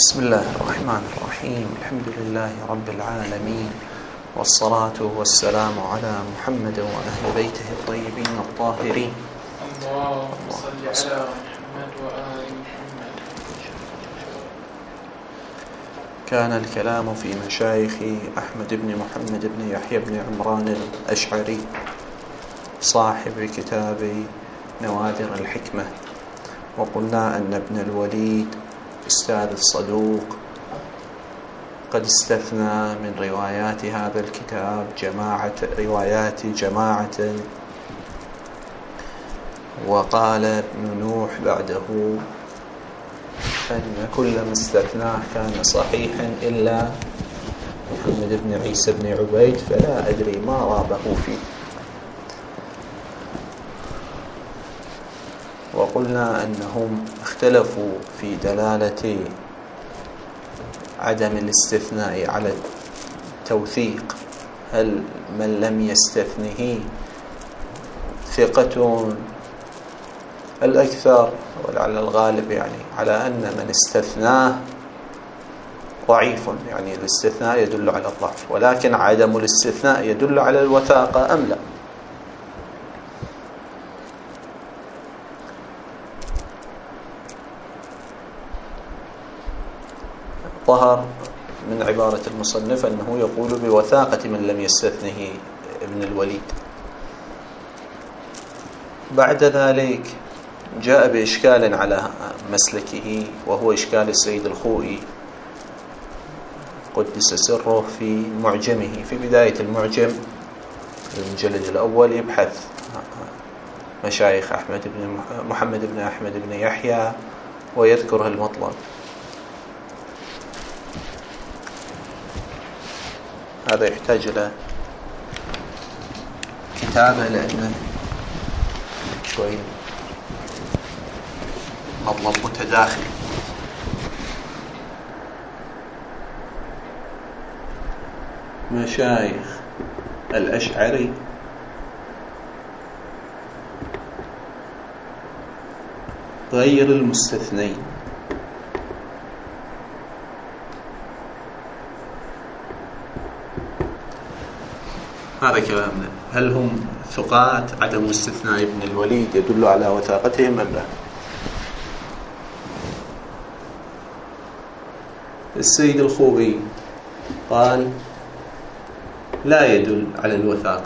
بسم الله الرحمن الرحيم. الحمد لله رب العالمين، والصلاة والسلام على محمد وأهل بيته الطيبين الطاهرين. اللهم صل على محمد وآل محمد. كان الكلام في مشايخ أحمد بن محمد بن يحيى بن عمران الأشعري صاحب كتاب نوادر الحكمة، وقلنا أن ابن الوليد أستاذ الصدوق قد استثنى من روايات هذا الكتاب جماعة، وقال ابن نوح بعده أن كل ما استثناه كان صحيحا إلا محمد بن عيسى بن عبيد، فلا أدري ما رابه فيه. وقلنا أنهم اختلفوا في دلالة عدم الاستثناء على التوثيق، هل من لم يستثنه ثقة؟ الأكثر ولعل الغالب يعني على أن من استثناه ضعيف، يعني الاستثناء يدل على الضعف، ولكن عدم الاستثناء يدل على الوثاقة أم لا؟ ظهر من عبارة المصنف أنه يقول بوثاقة من لم يستثنه ابن الوليد. بعد ذلك جاء بإشكال على مسلكه، وهو إشكال السيد الخوئي قدس سره في معجمه. في بداية المعجم المجلد الأول يبحث مشايخ محمد بن أحمد بن يحيى ويذكر المطلب. هذا يحتاج إلى كتابة لأنه شوي مطلب متداخل. مشايخ الأشعري غير المستثنين، هذا كلامنا. هل هم ثقات؟ عدم استثناء ابن الوليد يدل على وثاقتهم أم لا؟ السيد الخوئي قال لا يدل على الوثاقة.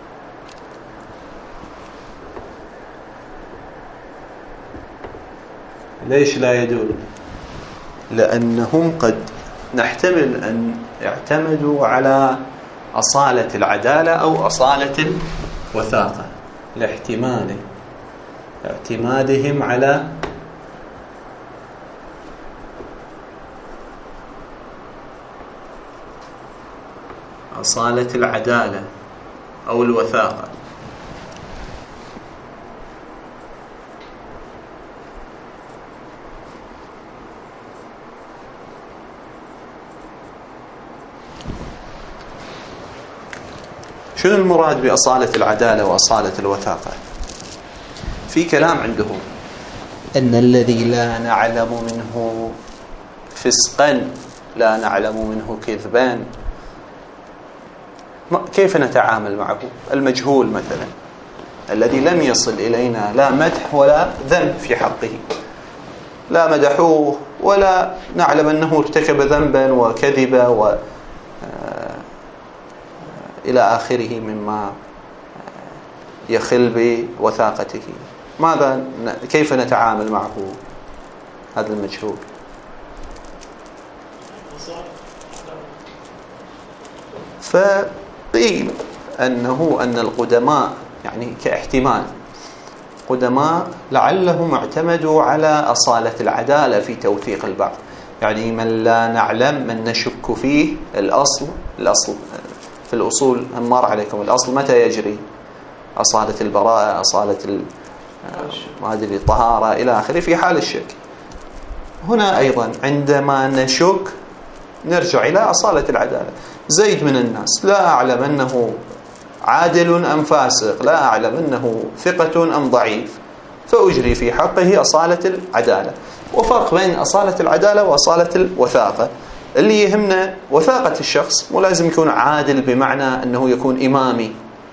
ليش لا يدل؟ لأنهم قد نحتمل أن يعتمدوا على أصالة العدالة أو أصالة الوثاقة، لاحتمال اعتمادهم على أصالة العدالة أو الوثاقة. شنو المراد بأصالة العدالة وأصالة الوثاقة؟ في كلام عندهم أن الذي لا نعلم منه فسقا لا نعلم منه كذبان، كيف نتعامل معه؟ المجهول مثلا الذي لم يصل إلينا لا مدح ولا ذم في حقه، لا مدحوه ولا نعلم أنه ارتكب ذنبا وكذب إلى آخره مما يخل بوثاقته. كيف نتعامل معه هذا المجهول؟ فقيل أن القدماء يعني كاحتمال قدماء لعلهم اعتمدوا على أصالة العدالة في توثيق البعض، يعني من لا نعلم من نشك فيه. الأصل في الأصول مر عليكم، الأصل متى يجري؟ أصالة البراءة، أصالة الطهارة إلى آخره في حال الشك. هنا أيضا عندما نشك نرجع إلى أصالة العدالة. زيد من الناس لا أعلم أنه عادل أم فاسق، لا أعلم أنه ثقة أم ضعيف، فأجري في حقه أصالة العدالة. وفرق بين أصالة العدالة وأصالة الوثاقة. اللي يهمنا وثاقة الشخص، مو لازم يكون عادل بمعنى أنه يكون إمامي،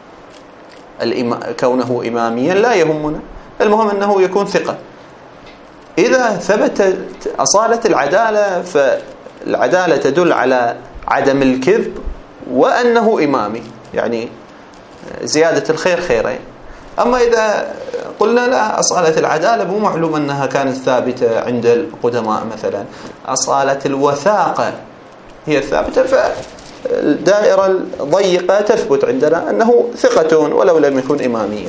كونه إماميا لا يهمنا، المهم أنه يكون ثقة. إذا ثبتت أصالة العدالة فالعدالة تدل على عدم الكذب وأنه إمامي، يعني زيادة الخير خيرين. أما إذا قلنا لا، أصالة العدالة مو معلوم أنها كانت ثابتة عند القدماء مثلا، أصالة الوثاقة هي الثابتة، فالدائرة الضيقة تثبت عندنا أنه ثقة ولو لم يكن إماميا.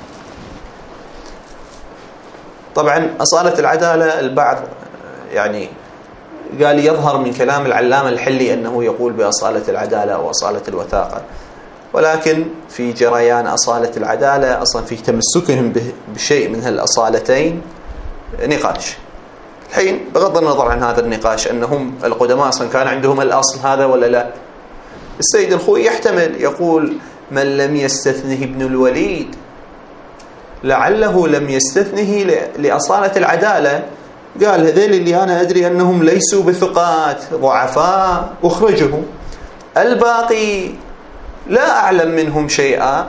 طبعا أصالة العدالة البعض يعني قال يظهر من كلام العلامة الحلي أنه يقول بأصالة العدالة أو أصالة الوثاقة، ولكن في جريان أصالة العدالة أصلا في تمسكهم بشيء من هالأصالتين نقاش. الحين بغض النظر عن هذا النقاش أنهم القدماء أصلا كان عندهم الأصل هذا ولا لا، السيد الخوئي يحتمل يقول من لم يستثنه ابن الوليد لعله لم يستثنه لأصالة العدالة، قال هذيل اللي أنا أدري أنهم ليسوا بثقات ضعفاء أخرجهم، الباقي لا أعلم منهم شيئا،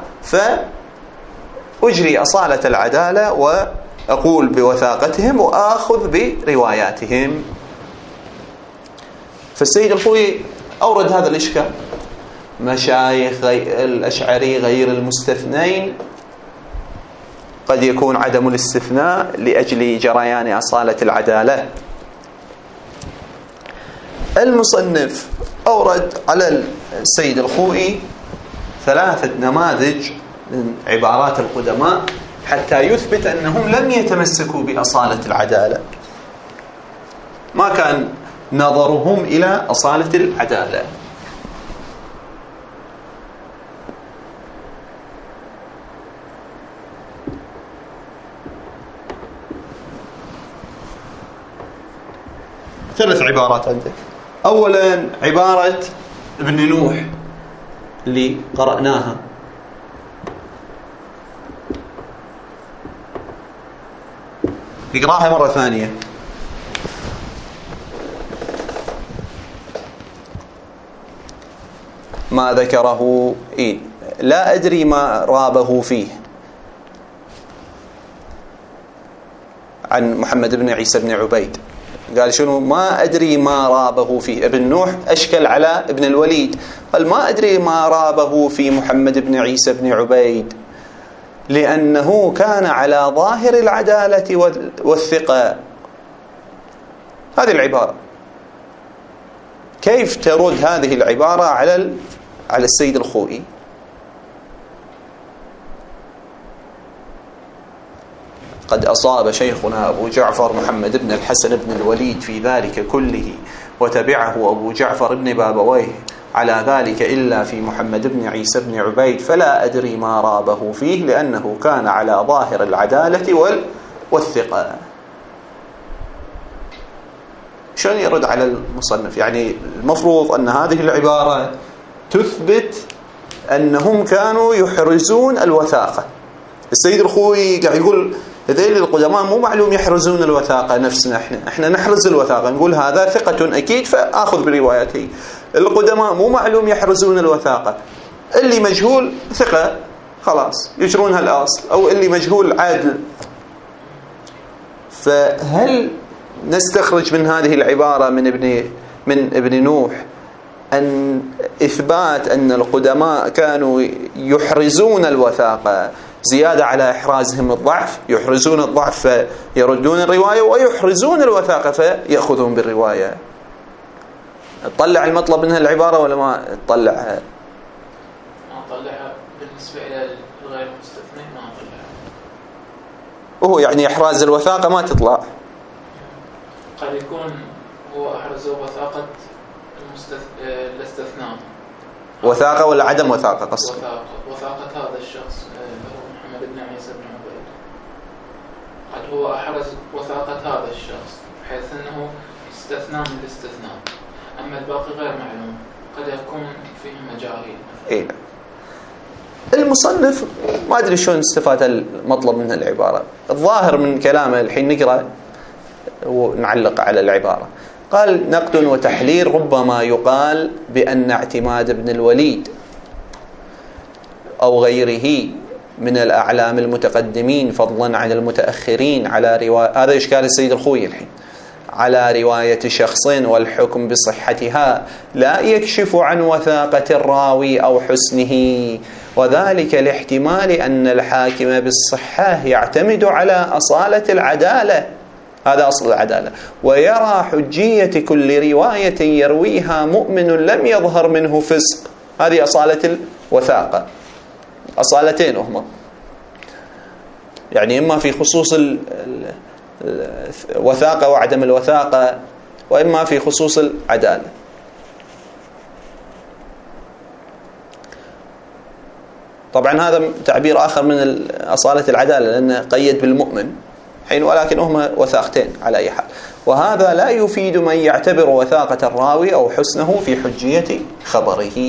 فأجري أصالة العدالة وأقول بوثاقتهم وآخذ برواياتهم. فالسيد الخوئي أورد هذا الإشكال. مشايخ الأشعري غير المستثنين قد يكون عدم الاستثناء لأجل جريان أصالة العدالة. المصنف أورد على السيد الخوئي 3 نماذج من عبارات القدماء حتى يثبت أنهم لم يتمسكوا بأصالة العدالة، ما كان نظرهم إلى أصالة العدالة. ثلاث عبارات عندك. أولا عبارة ابن نوح اللي قرأناها، نقرأها مرة ثانية. ما ذكره لا أدري ما رابه فيه عن محمد بن عيسى بن عبيد، قال شنو؟ ما أدري ما رابه فيه. ابن نوح أشكل على ابن الوليد، قال ما أدري ما رابه في محمد بن عيسى بن عبيد لأنه كان على ظاهر العدالة والثقة. هذه العبارة كيف ترد هذه العبارة على السيد الخوئي؟ قد أصاب شيخنا أبو جعفر محمد بن الحسن بن الوليد في ذلك كله، وتبعه أبو جعفر بن بابويه على ذلك إلا في محمد بن عيسى بن عبيد، فلا أدري ما رابه فيه لأنه كان على ظاهر العدالة والثقة. شلون يرد على المصنف؟ يعني المفروض أن هذه العبارة تثبت أنهم كانوا يحرزون الوثاقة. السيد الخوئي قاعد يقول هذيل القدماء مو معلوم يحرزون الوثاقة نفسنا، احنا نحرز الوثاقة، نقول هذا ثقة أكيد فآخذ بروايته. القدماء مو معلوم يحرزون الوثاقة، اللي مجهول ثقة خلاص يجرونها الأصل، أو اللي مجهول عادل. فهل نستخرج من هذه العبارة من ابن نوح أن إثبات أن القدماء كانوا يحرزون الوثاقة زيادة على إحرازهم الضعف، يحرزون الضعف فيردون الرواية، ويحرزون الوثاقة فيأخذون بالرواية؟ تطلع المطلب منها العبارة ولا ما تطلعها؟ ما أطلعها بالنسبة إلى الغير المستثنى، ما أطلعها. وهو يعني إحراز الوثاقة ما تطلع. قد يكون هو أحرز وثاقة الاستثناء. وثاقة ولا عدم وثاقة قصد؟ وثاقة هذا الشخص محمد بن عيسى بن عبيد، قد هو أحرز وثاقة هذا الشخص بحيث أنه استثناء من الاستثناء، أما الباقي غير معلوم، قد يكون فيه مجاهيل. إيه. المصنف ما أدري شلون استفاد المطلب من العبارة. الظاهر من كلامه الحين نقرأ ونعلق على العبارة. قال: نقد وتحليل: ربما يقال بأن اعتماد ابن الوليد أو غيره من الأعلام المتقدمين فضلا عن المتأخرين على رواية، هذا إشكال السيد الخوئي الحين، على رواية شخص والحكم بصحتها لا يكشف عن وثاقة الراوي أو حسنه، وذلك لاحتمال أن الحاكم بالصحة يعتمد على أصالة العدالة، هذا أصل العدالة، ويرى حجية كل رواية يرويها مؤمن لم يظهر منه فسق. هذه أصالة الوثاقة، أصالتين هما، يعني إما في خصوص الوثاقة وعدم الوثاقة، وإما في خصوص العدالة. طبعا هذا تعبير آخر من أصالة العدالة لأنه قيد بالمؤمن حين، ولكن هما وثاقتين على أي حال. وهذا لا يفيد من يعتبر وثاقة الراوي أو حسنه في حجية خبره.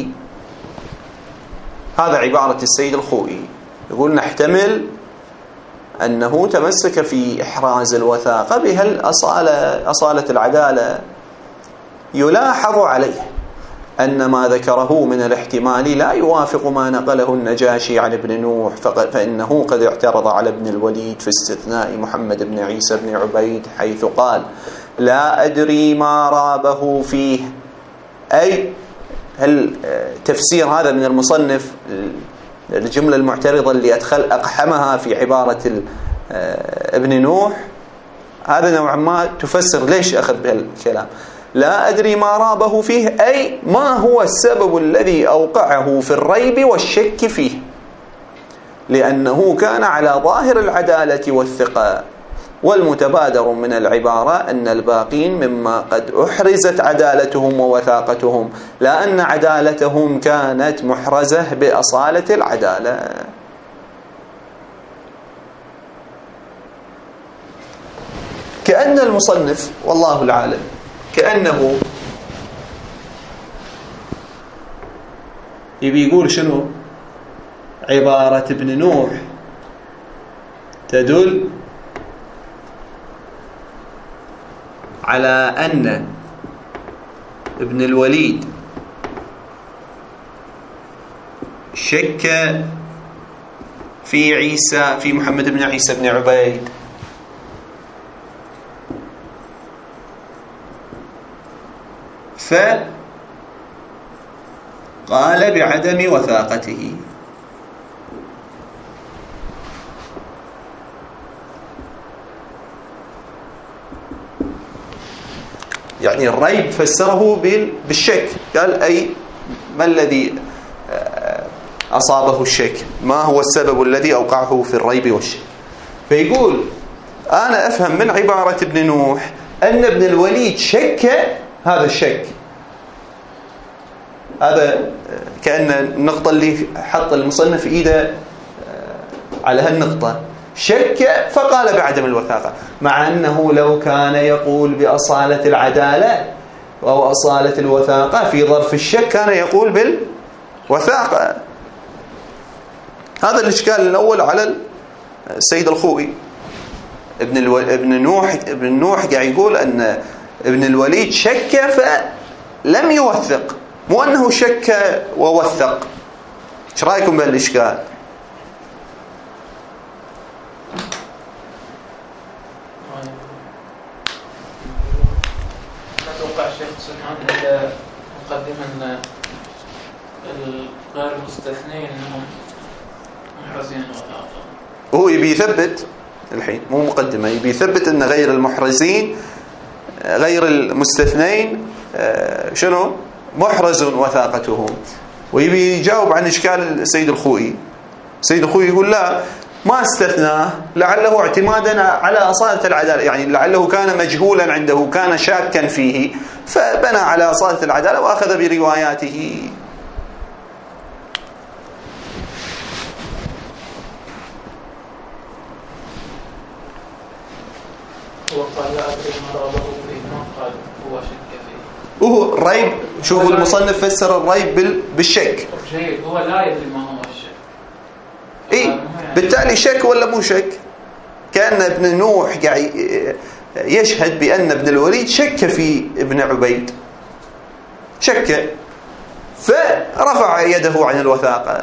هذا عبارة السيد الخوئي، يقول: نحتمل أنه تمسك في إحراز الوثاقة بها أصالة العدالة. يلاحظ عليه أن ما ذكره من الاحتمال لا يوافق ما نقله النجاشي عن ابن نوح، فإنه قد اعترض على ابن الوليد في استثناء محمد بن عيسى بن عبيد حيث قال: لا أدري ما رابه فيه. أي هل تفسير هذا من المصنف الجملة المعترضة اللي أقحمها في عبارة ابن نوح، هذا نوعا ما تفسر ليش أخذ بهالكلام. لا أدري ما رابه فيه، أي ما هو السبب الذي أوقعه في الريب والشك فيه، لأنه كان على ظاهر العدالة والثقة. والمتبادر من العبارة أن الباقين مما قد أحرزت عدالتهم ووثاقتهم، لا أن عدالتهم كانت محرزة بأصالة العدالة. كأن المصنف والله العالم كأنه يبي يقول شنو؟ عبارة ابن نوح تدل على أن ابن الوليد شك في محمد بن عيسى بن عبيد، فقال بعدم وثاقته. يعني الريب فسره بالشك، قال: أي ما الذي أصابه الشك، ما هو السبب الذي أوقعه في الريب والشك. فيقول: أنا أفهم من عبارة ابن نوح أن ابن الوليد شك هذا الشك. هذا كأن النقطة اللي حط المصنف إيده على هالنقطة، شك فقال بعدم الوثاقة، مع أنه لو كان يقول بأصالة العدالة أو أصالة الوثاقة في ظرف الشك كان يقول بالوثاقة. هذا الإشكال الأول على السيد الخوئي. ابن نوح قاعد يقول أن ابن الوليد شك فلم يوثق، مو أنه شك ووثق. ايش رأيكم بهالإشكال؟ أتوقع الشيخ سبحانه إذا مقدما غير المستثنين أنهم محرزين وثاقة، هو يبي يثبت الحين، مو مقدمة، يبي يثبت أن غير المحرزين غير المستثنين شنو؟ محرز وثاقتهم. ويبي يجاوب عن إشكال السيد الخوئي. السيد الخوئي يقول: لا، ما استثناه، لعله اعتمادا على أصالة العدالة، يعني لعله كان مجهولا عنده، كان شاكا فيه، فبنى على أصالة العدالة وأخذ برواياته. هو قال: لا أدري ما رابه فيه، ما قال هو شك فيه. وهو الريب، شوفوا المصنف فسر الريب بالشك. جيد، هو لا يدري ما هو الشك. بالتالي شك ولا مو شك؟ كأن ابن نوح يشهد بأن ابن الوليد شك في ابن عبيد، شك، فرفع يده عن الوثاقة،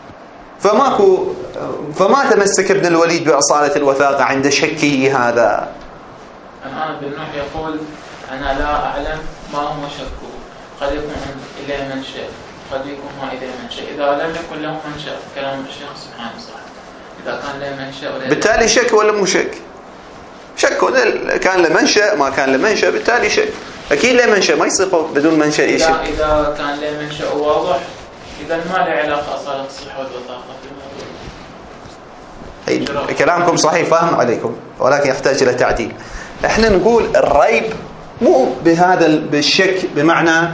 فما تمسك ابن الوليد بأصالة الوثاقة عند شكه هذا. الآن ابن نوح يقول أنا لا أعلم ما هو شكه، قد يكون إليه منشأ، قد يكون ما إليه منشأ. إذا لم يكن له منشأ كلام الشيخ سبحانه صح، إذا كان له منشأ بالتالي شك ولا مو شك؟ شك، كان له منشأ ما كان له منشأ بالتالي شك. أكيد له منشأ، ما يصير بدون منشأ يشك. إذا كان له منشأ واضح إذا ما له علاقة أصالة الصحة والوثاقة في الموضوع. كلامكم صحيح، فاهم عليكم، ولكن يحتاج إلى تعديل. احنا نقول الريب مو بهذا بالشك بمعنى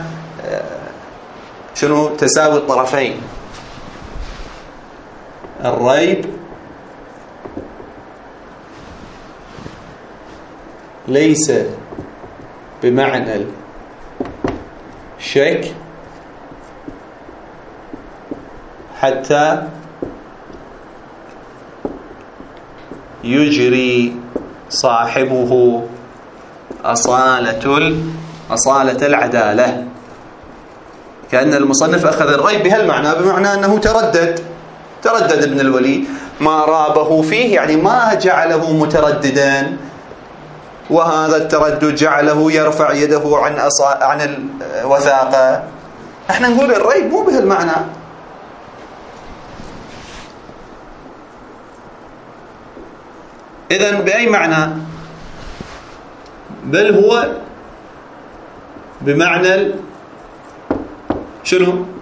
شنو تساوي الطرفين. الريب ليس بمعنى الشك حتى يجري صاحبه أصالة العدالة. كأن المصنف أخذ الريب بهالمعنى، بمعنى أنه تردد ابن الوليد، ما رابه فيه يعني ما جعله مترددا، وهذا التردد جعله يرفع يده عن الوثاقة. احنا نقول الريب مو بهالمعنى. إذن بأي معنى؟ بل هو بمعنى شنو؟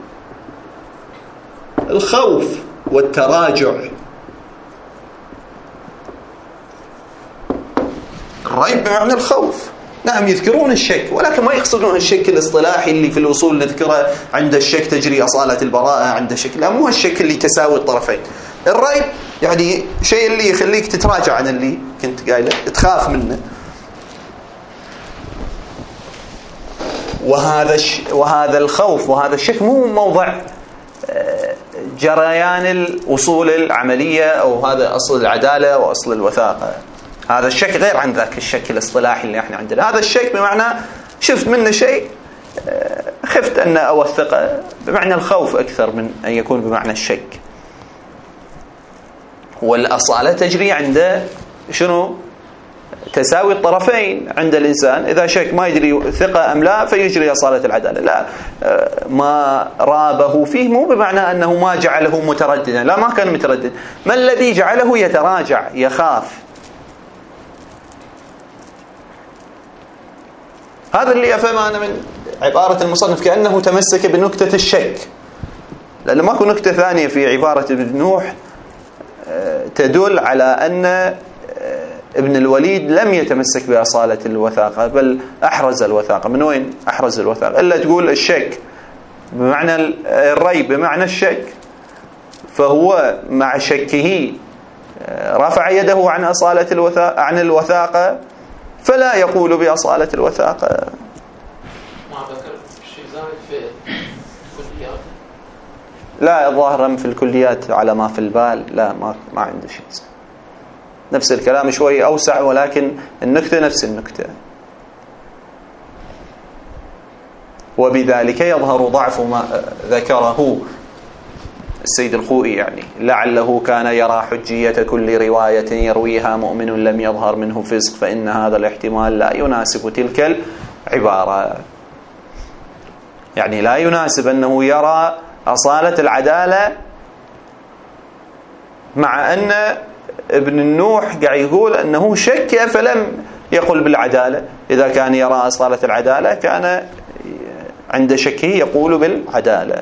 الخوف والتراجع. الريب بمعنى الخوف. نعم يذكرون الشك، ولكن ما يقصدون الشك الاصطلاحي اللي في الوصول نذكره عند الشك تجري أصالة البراءة، عند الشك لا، مو الشك اللي تساوي الطرفين. الريب يعني شيء اللي يخليك تتراجع عن اللي كنت قايله، تخاف منه. وهذا الخوف وهذا الشك مو موضع جريان الوصول العملية، أو هذا أصل العدالة وأصل الوثاقة. هذا الشك غير عن ذاك الشك الاصطلاحي اللي احنا عندنا. هذا الشك بمعنى شفت منه شيء خفت أن أوثقه، بمعنى الخوف أكثر من أن يكون بمعنى الشك. والأصالة تجري عند شنو؟ تساوي الطرفين عند الإنسان. إذا شك ما يدري ثقة أم لا فيجري أصالة العدالة. لا، ما رابه فيه مو بمعنى أنه ما جعله مترددا، لا، ما كان متردد. ما الذي جعله يتراجع، يخاف؟ هذا اللي أفهم أنا من عبارة المصنف، كأنه تمسك بنكتة الشك، لأنه ماكو نكتة ثانية في عبارة ابن نوح تدل على أن ابن الوليد لم يتمسك بأصالة الوثاقة، بل أحرز الوثاقة. من وين أحرز الوثاقة؟ إلا تقول الشك بمعنى الريب بمعنى الشك، فهو مع شكه رفع يده عن أصالة عن الوثاقة، فلا يقول بأصالة الوثاقة. ما ذكر شيء زائد في الكليات؟ لا، ظاهرا في الكليات على ما في البال لا، ما عنده شيء. نفس الكلام شوي أوسع، ولكن النكتة نفس النكتة. وبذلك يظهر ضعف ما ذكره السيد الخوئي، يعني لعله كان يرى حجية كل رواية يرويها مؤمن لم يظهر منه فسق، فإن هذا الاحتمال لا يناسب تلك العبارة. يعني لا يناسب أنه يرى أصالة العدالة مع أن ابن النوح قاعد يقول أنه شك فلم يقل بالعدالة. إذا كان يرى أصالة العدالة كان عند شكه يقول بالعدالة.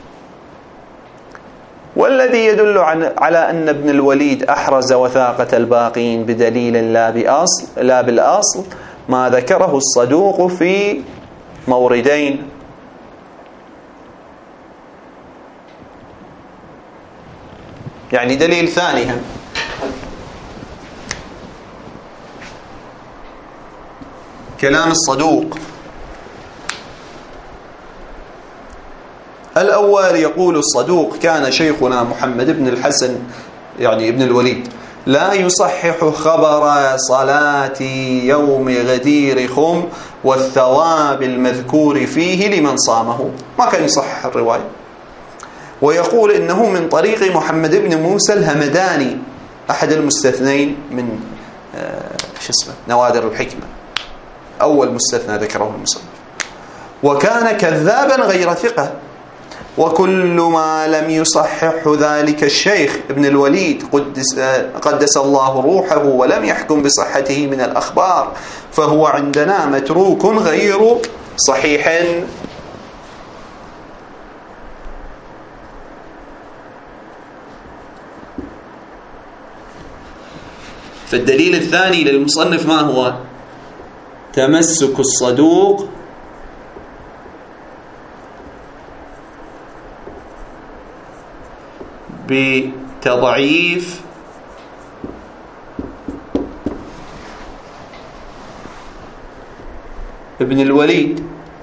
والذي يدل على أن ابن الوليد أحرز وثاقة الباقين بدليل لا بالأصل ما ذكره الصدوق في موردين. يعني دليل ثاني هم كلام الصدوق. الأول يقول الصدوق: كان شيخنا محمد بن الحسن يعني ابن الوليد لا يصحح خبر صلاة يوم غدير خم والثواب المذكور فيه لمن صامه. ما كان يصحح الرواية. ويقول إنه من طريق محمد بن موسى الهمداني أحد المستثنين من نوادر الحكمة، أول مستثنى ذكره المصنف. وكان كذابا غير ثقة. وكل ما لم يصحح ذلك الشيخ ابن الوليد قدس الله روحه ولم يحكم بصحته من الأخبار فهو عندنا متروك غير صحيح. فالدليل الثاني للمصنف ما هو؟ تمسك الصدوق بتضعيف ابن الوليد.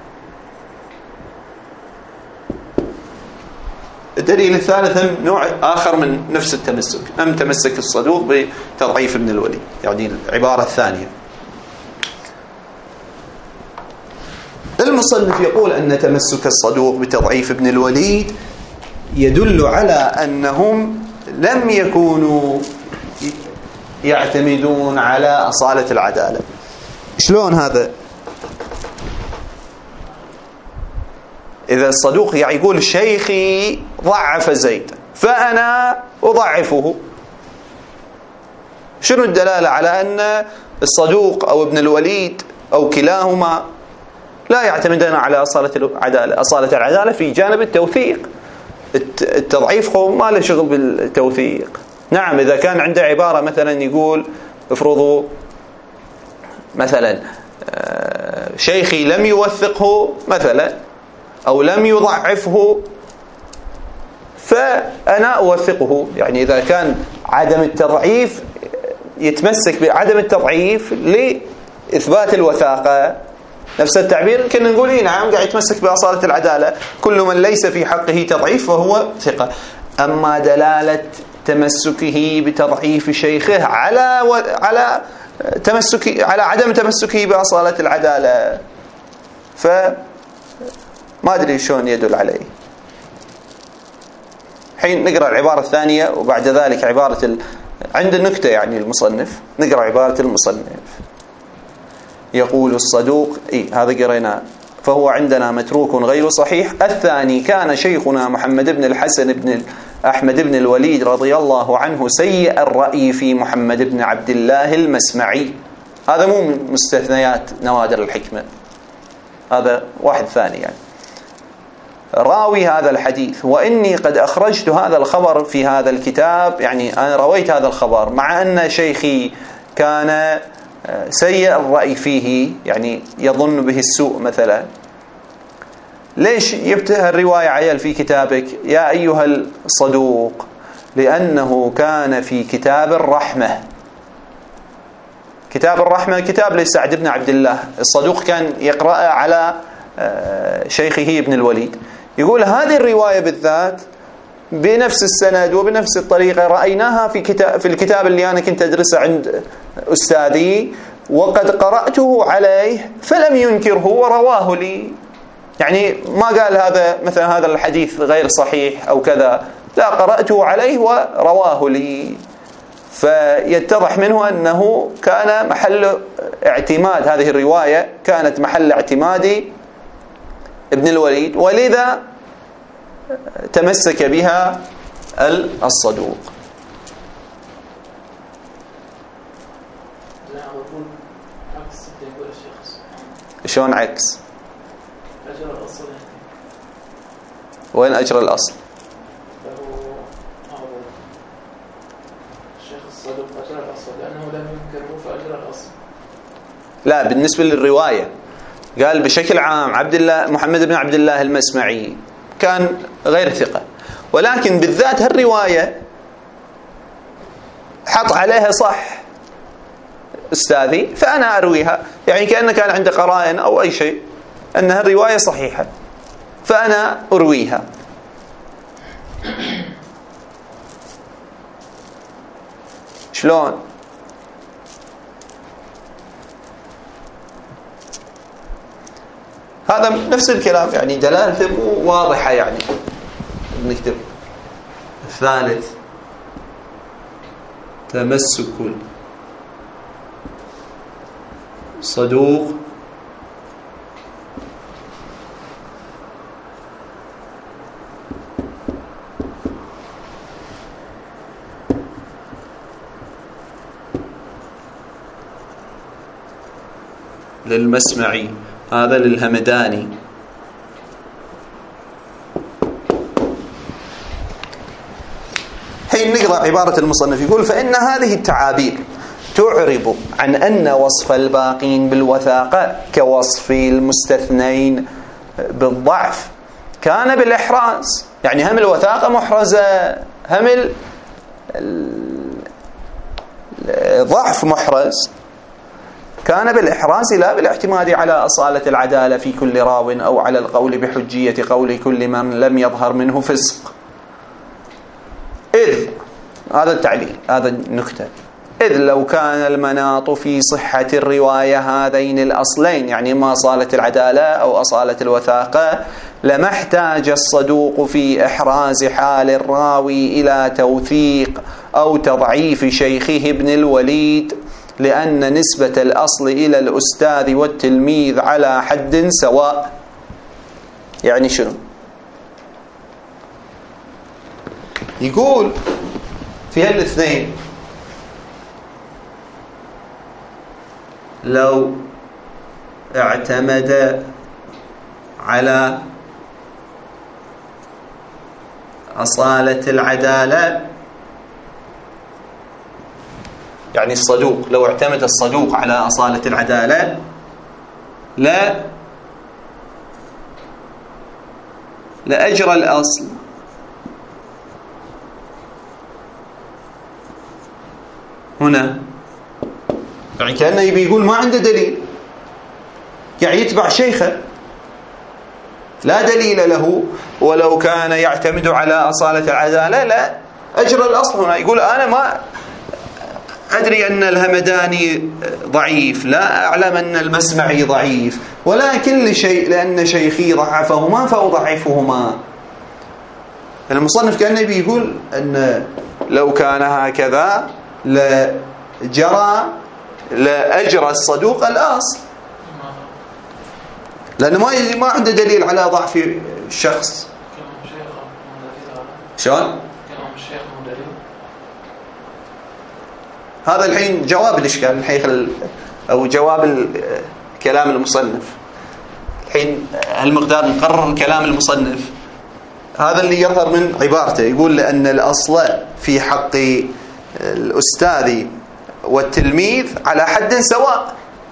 الدليل الثالث نوع آخر من نفس التمسك، أم تمسك الصدوق بتضعيف ابن الوليد، يعني العبارة الثانية. المصنف يقول أن تمسك الصدوق بتضعيف ابن الوليد يدل على أنهم لم يكونوا يعتمدون على أصالة العدالة. شلون هذا؟ إذا الصدوق يقول شيخي ضعف زيد فأنا أضعفه، شنو الدلالة على أن الصدوق أو ابن الوليد أو كلاهما لا يعتمدون على أصالة العدالة؟ أصالة العدالة في جانب التوثيق، التضعيف ما له شغل بالتوثيق. نعم إذا كان عنده عبارة مثلا يقول افرضوا مثلا شيخي لم يوثقه مثلا أو لم يضعفه فأنا أوثقه، يعني إذا كان عدم التضعيف يتمسك بعدم التضعيف لإثبات الوثاقة، نفس التعبير كنا نقول نعم قاعد يتمسك بأصالة العدالة، كل من ليس في حقه تضعيف فهو ثقة. أما دلالة تمسكه بتضعيف شيخه على عدم تمسكه بأصالة العدالة فما أدري شلون يدل عليه. حين نقرأ العبارة الثانية وبعد ذلك عبارة عند النكتة يعني المصنف، نقرأ عبارة المصنف. يقول الصدوق هذا قرينا فهو عندنا متروك غير صحيح. الثاني كان شيخنا محمد بن الحسن بن أحمد بن الوليد رضي الله عنه سيء الرأي في محمد بن عبد الله المسمعي. هذا مو من مستثنيات نوادر الحكمة، هذا واحد ثاني يعني راوي هذا الحديث. وإني قد أخرجت هذا الخبر في هذا الكتاب، يعني أنا رويت هذا الخبر مع أن شيخي كان سيء الرأي فيه، يعني يظن به السوء مثلا. ليش جبت الرواية عيال في كتابك يا أيها الصدوق؟ لأنه كان في كتاب الرحمة. كتاب الرحمة كتاب لسعد بن عبد الله، الصدوق كان يقرأ على شيخه ابن الوليد. يقول هذه الرواية بالذات بنفس السند وبنفس الطريقة رأيناها في الكتاب اللي أنا كنت أدرسه عند أستاذي، وقد قرأته عليه فلم ينكره ورواه لي. يعني ما قال هذا مثلا هذا الحديث غير صحيح أو كذا، لا، قرأته عليه ورواه لي. فيتضح منه أنه كان محل اعتماد، هذه الرواية كانت محل اعتماد ابن الوليد، ولذا تمسك بها الصدوق. شلون عكس؟ أجر الأصل. وين أجر الأصل؟ الشيخ الصدوق أجر الأصل لأنه لم ينكره فأجر الأصل. لا، بالنسبة للرواية قال بشكل عام محمد بن عبد الله المسمعي كان غير ثقة، ولكن بالذات هالرواية حط عليها صح أستاذي فأنا أرويها، يعني كأنه كان عنده قرائن أو أي شيء أنها الرواية صحيحة فأنا أرويها. شلون؟ هذا نفس الكلام، يعني دلالته مو واضحة. يعني نكتب الثالث تمسك الصدوق للمسمعي، هذا للهمداني. حين نقرأ عبارة المصنف يقول: فإن هذه التعابير تعرب عن أن وصف الباقين بالوثاقة كوصف المستثنين بالضعف كان بالإحراز. يعني هم الوثاقة محرزة، هم الضعف محرز، كان بالإحراز لا بالاعتماد على أصالة العدالة في كل راو أو على القول بحجية قول كل من لم يظهر منه فسق. إذ هذا التعليل، هذا النكتة: إذ لو كان المناط في صحة الرواية هذين الأصلين، يعني إما أصالة العدالة أو أصالة الوثاقة، لما احتاج الصدوق في إحراز حال الراوي إلى توثيق أو تضعيف شيخه ابن الوليد، لأن نسبة الأصل إلى الأستاذ والتلميذ على حد سواء. يعني شنو؟ يقول في هالاثنين لو اعتمد على أصالة العدالة، يعني الصدوق لو اعتمد الصدوق على أصالة العدالة لأجرى الأصل هنا. يعني كأنه يبي يقول ما عنده دليل، يعني يتبع شيخه لا دليل له، ولو كان يعتمد على أصالة العدالة لا أجرى الأصل هنا. يقول أنا ما أدري أن الهمداني ضعيف، لا أعلم أن المسمعي ضعيف، ولكن لأن شيخي ضعفهما فأضعفهما. المصنف كأنه بيقول أن لو كان هكذا لأجرى الصدوق الأصل، لأنه ما عنده دليل على ضعف الشخص. شلون؟ هذا الحين جواب الإشكال الحين، أو جواب كلام المصنف. الحين هالمقدار نقرر كلام المصنف، هذا اللي يظهر من عبارته. يقول لأن الأصل في حق الأستاذ والتلميذ على حد سواء.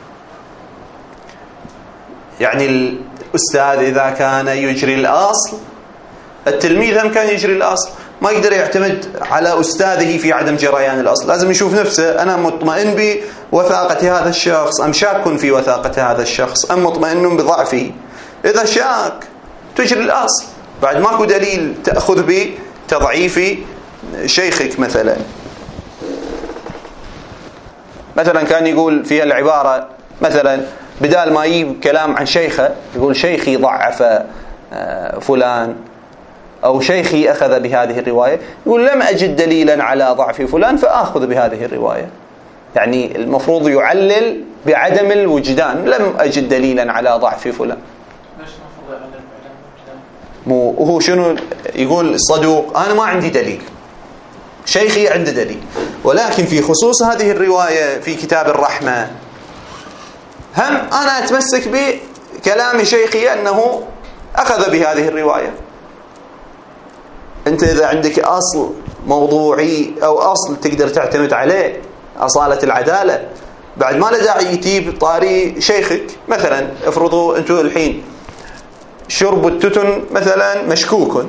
يعني الأستاذ إذا كان يجري الأصل، التلميذ هم كان يجري الأصل. ما يقدر يعتمد على أستاذه في عدم جريان الأصل، لازم يشوف نفسه: أنا مطمئن بوثاقة هذا الشخص أم شاك في وثاقة هذا الشخص أم مطمئن بضعفه. إذا شاك تجري الأصل، بعد ماكو دليل تأخذ بتضعيف شيخك. مثلا كان يقول فيها العبارة، مثلا بدال ما يجيب كلام عن شيخه يقول شيخي ضعف فلان، أو شيخي أخذ بهذه الرواية، يقول لم أجد دليلا على ضعف فلان فأخذ بهذه الرواية. يعني المفروض يعلل بعدم الوجدان، لم أجد دليلا على ضعف فلان. ليش المفروض يعلل بعدم الوجدان؟ مو وهو شنو يقول؟ الصدوق أنا ما عندي دليل، شيخي عنده دليل. ولكن في خصوص هذه الرواية في كتاب الرحمة هم أنا أتمسك بكلام شيخي أنه أخذ بهذه الرواية. أنت إذا عندك أصل موضوعي أو أصل تقدر تعتمد عليه، أصالة العدالة، بعد ما له داعي يجيب طاري شيخك. مثلا افرضوا أنتم الحين شرب التتن مثلا مشكوك،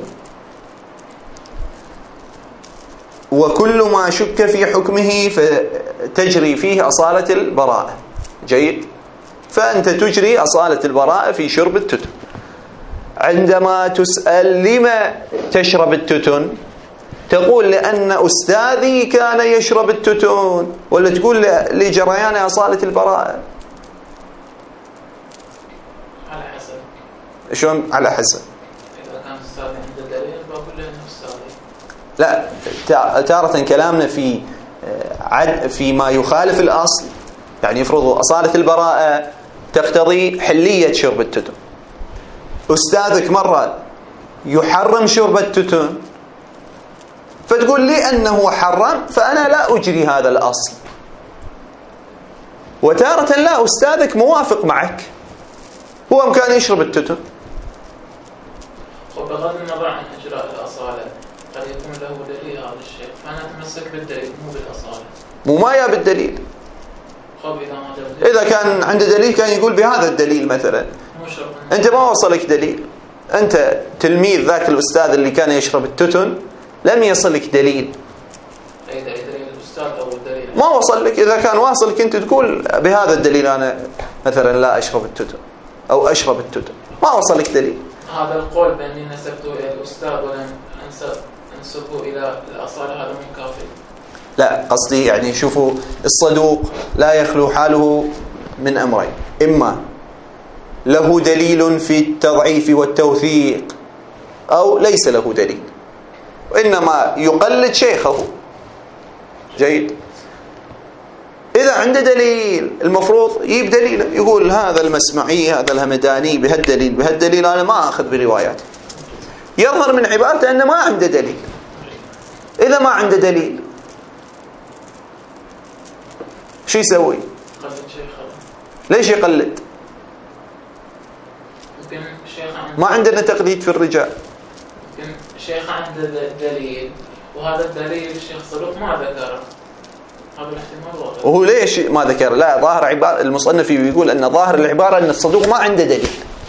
وكل ما شك في حكمه فتجري فيه أصالة البراءة. جيد، فأنت تجري أصالة البراءة في شرب التتن. عندما تسأل لما تشرب التتن تقول لأن أستاذي كان يشرب التتون، ولا تقول لجريان أصالة البراءة؟ على حسب. شلون على حسب؟ إذا كان أستاذي عنده دليل بقول له إنه أستاذي. لا، تارة كلامنا في ما يخالف الأصل، يعني يفرضوا أصالة البراءة تقتضي حلية شرب التتون. أستاذك مرة يحرم شرب التتون، فتقول لي أنه حرم فأنا لا أجري هذا الأصل. وتارة لا، أستاذك موافق معك، هو أمكان يشرب التتون. وبغض النظر عن إجراء الأصالة قد يكون له دليل هذا الشيء، فأنا أتمسك بالدليل مو بالأصالة. مو ما يا بالدليل. إذا كان عنده دليل كان يقول بهذا الدليل مثلا. أنت ما وصلك دليل، أنت تلميذ ذاك الأستاذ اللي كان يشرب التتون، لم يصلك دليل. أي دليل الأستاذ أو الدليل ما وصل لك. إذا كان واصل كنت تقول بهذا الدليل أنا مثلا لا أشرب التتون أو أشرب التتون. ما وصل لك دليل. هذا القول بأني نسبته إلى الأستاذ ولم أنسبه إلى الأصالة هذا مكافئ. لا، قصدي يعني شوفوا، الصدوق لا يخلو حاله من أمرين: إما له دليل في التضعيف والتوثيق، أو ليس له دليل وإنما يقلد شيخه. جيد. إذا عنده دليل المفروض يجيب دليل، يقول هذا المسمعي هذا الهمداني بهالدليل أنا ما أخذ برواياته. يظهر من عبارته أنه ما عنده دليل. إذا ما عنده دليل شو يسوي؟ ليش يقلد؟ ما عندنا تقليد في الرجال. يمكن الشيخ عنده دليل، وهذا الدليل الشيخ صدوق ما ذكره. هذا الاحتمال واضح. وهو ليش ما ذكر؟ لا، ظاهر عبارة المصنف يقول أن ظاهر العبارة أن الصدوق ما عنده دليل.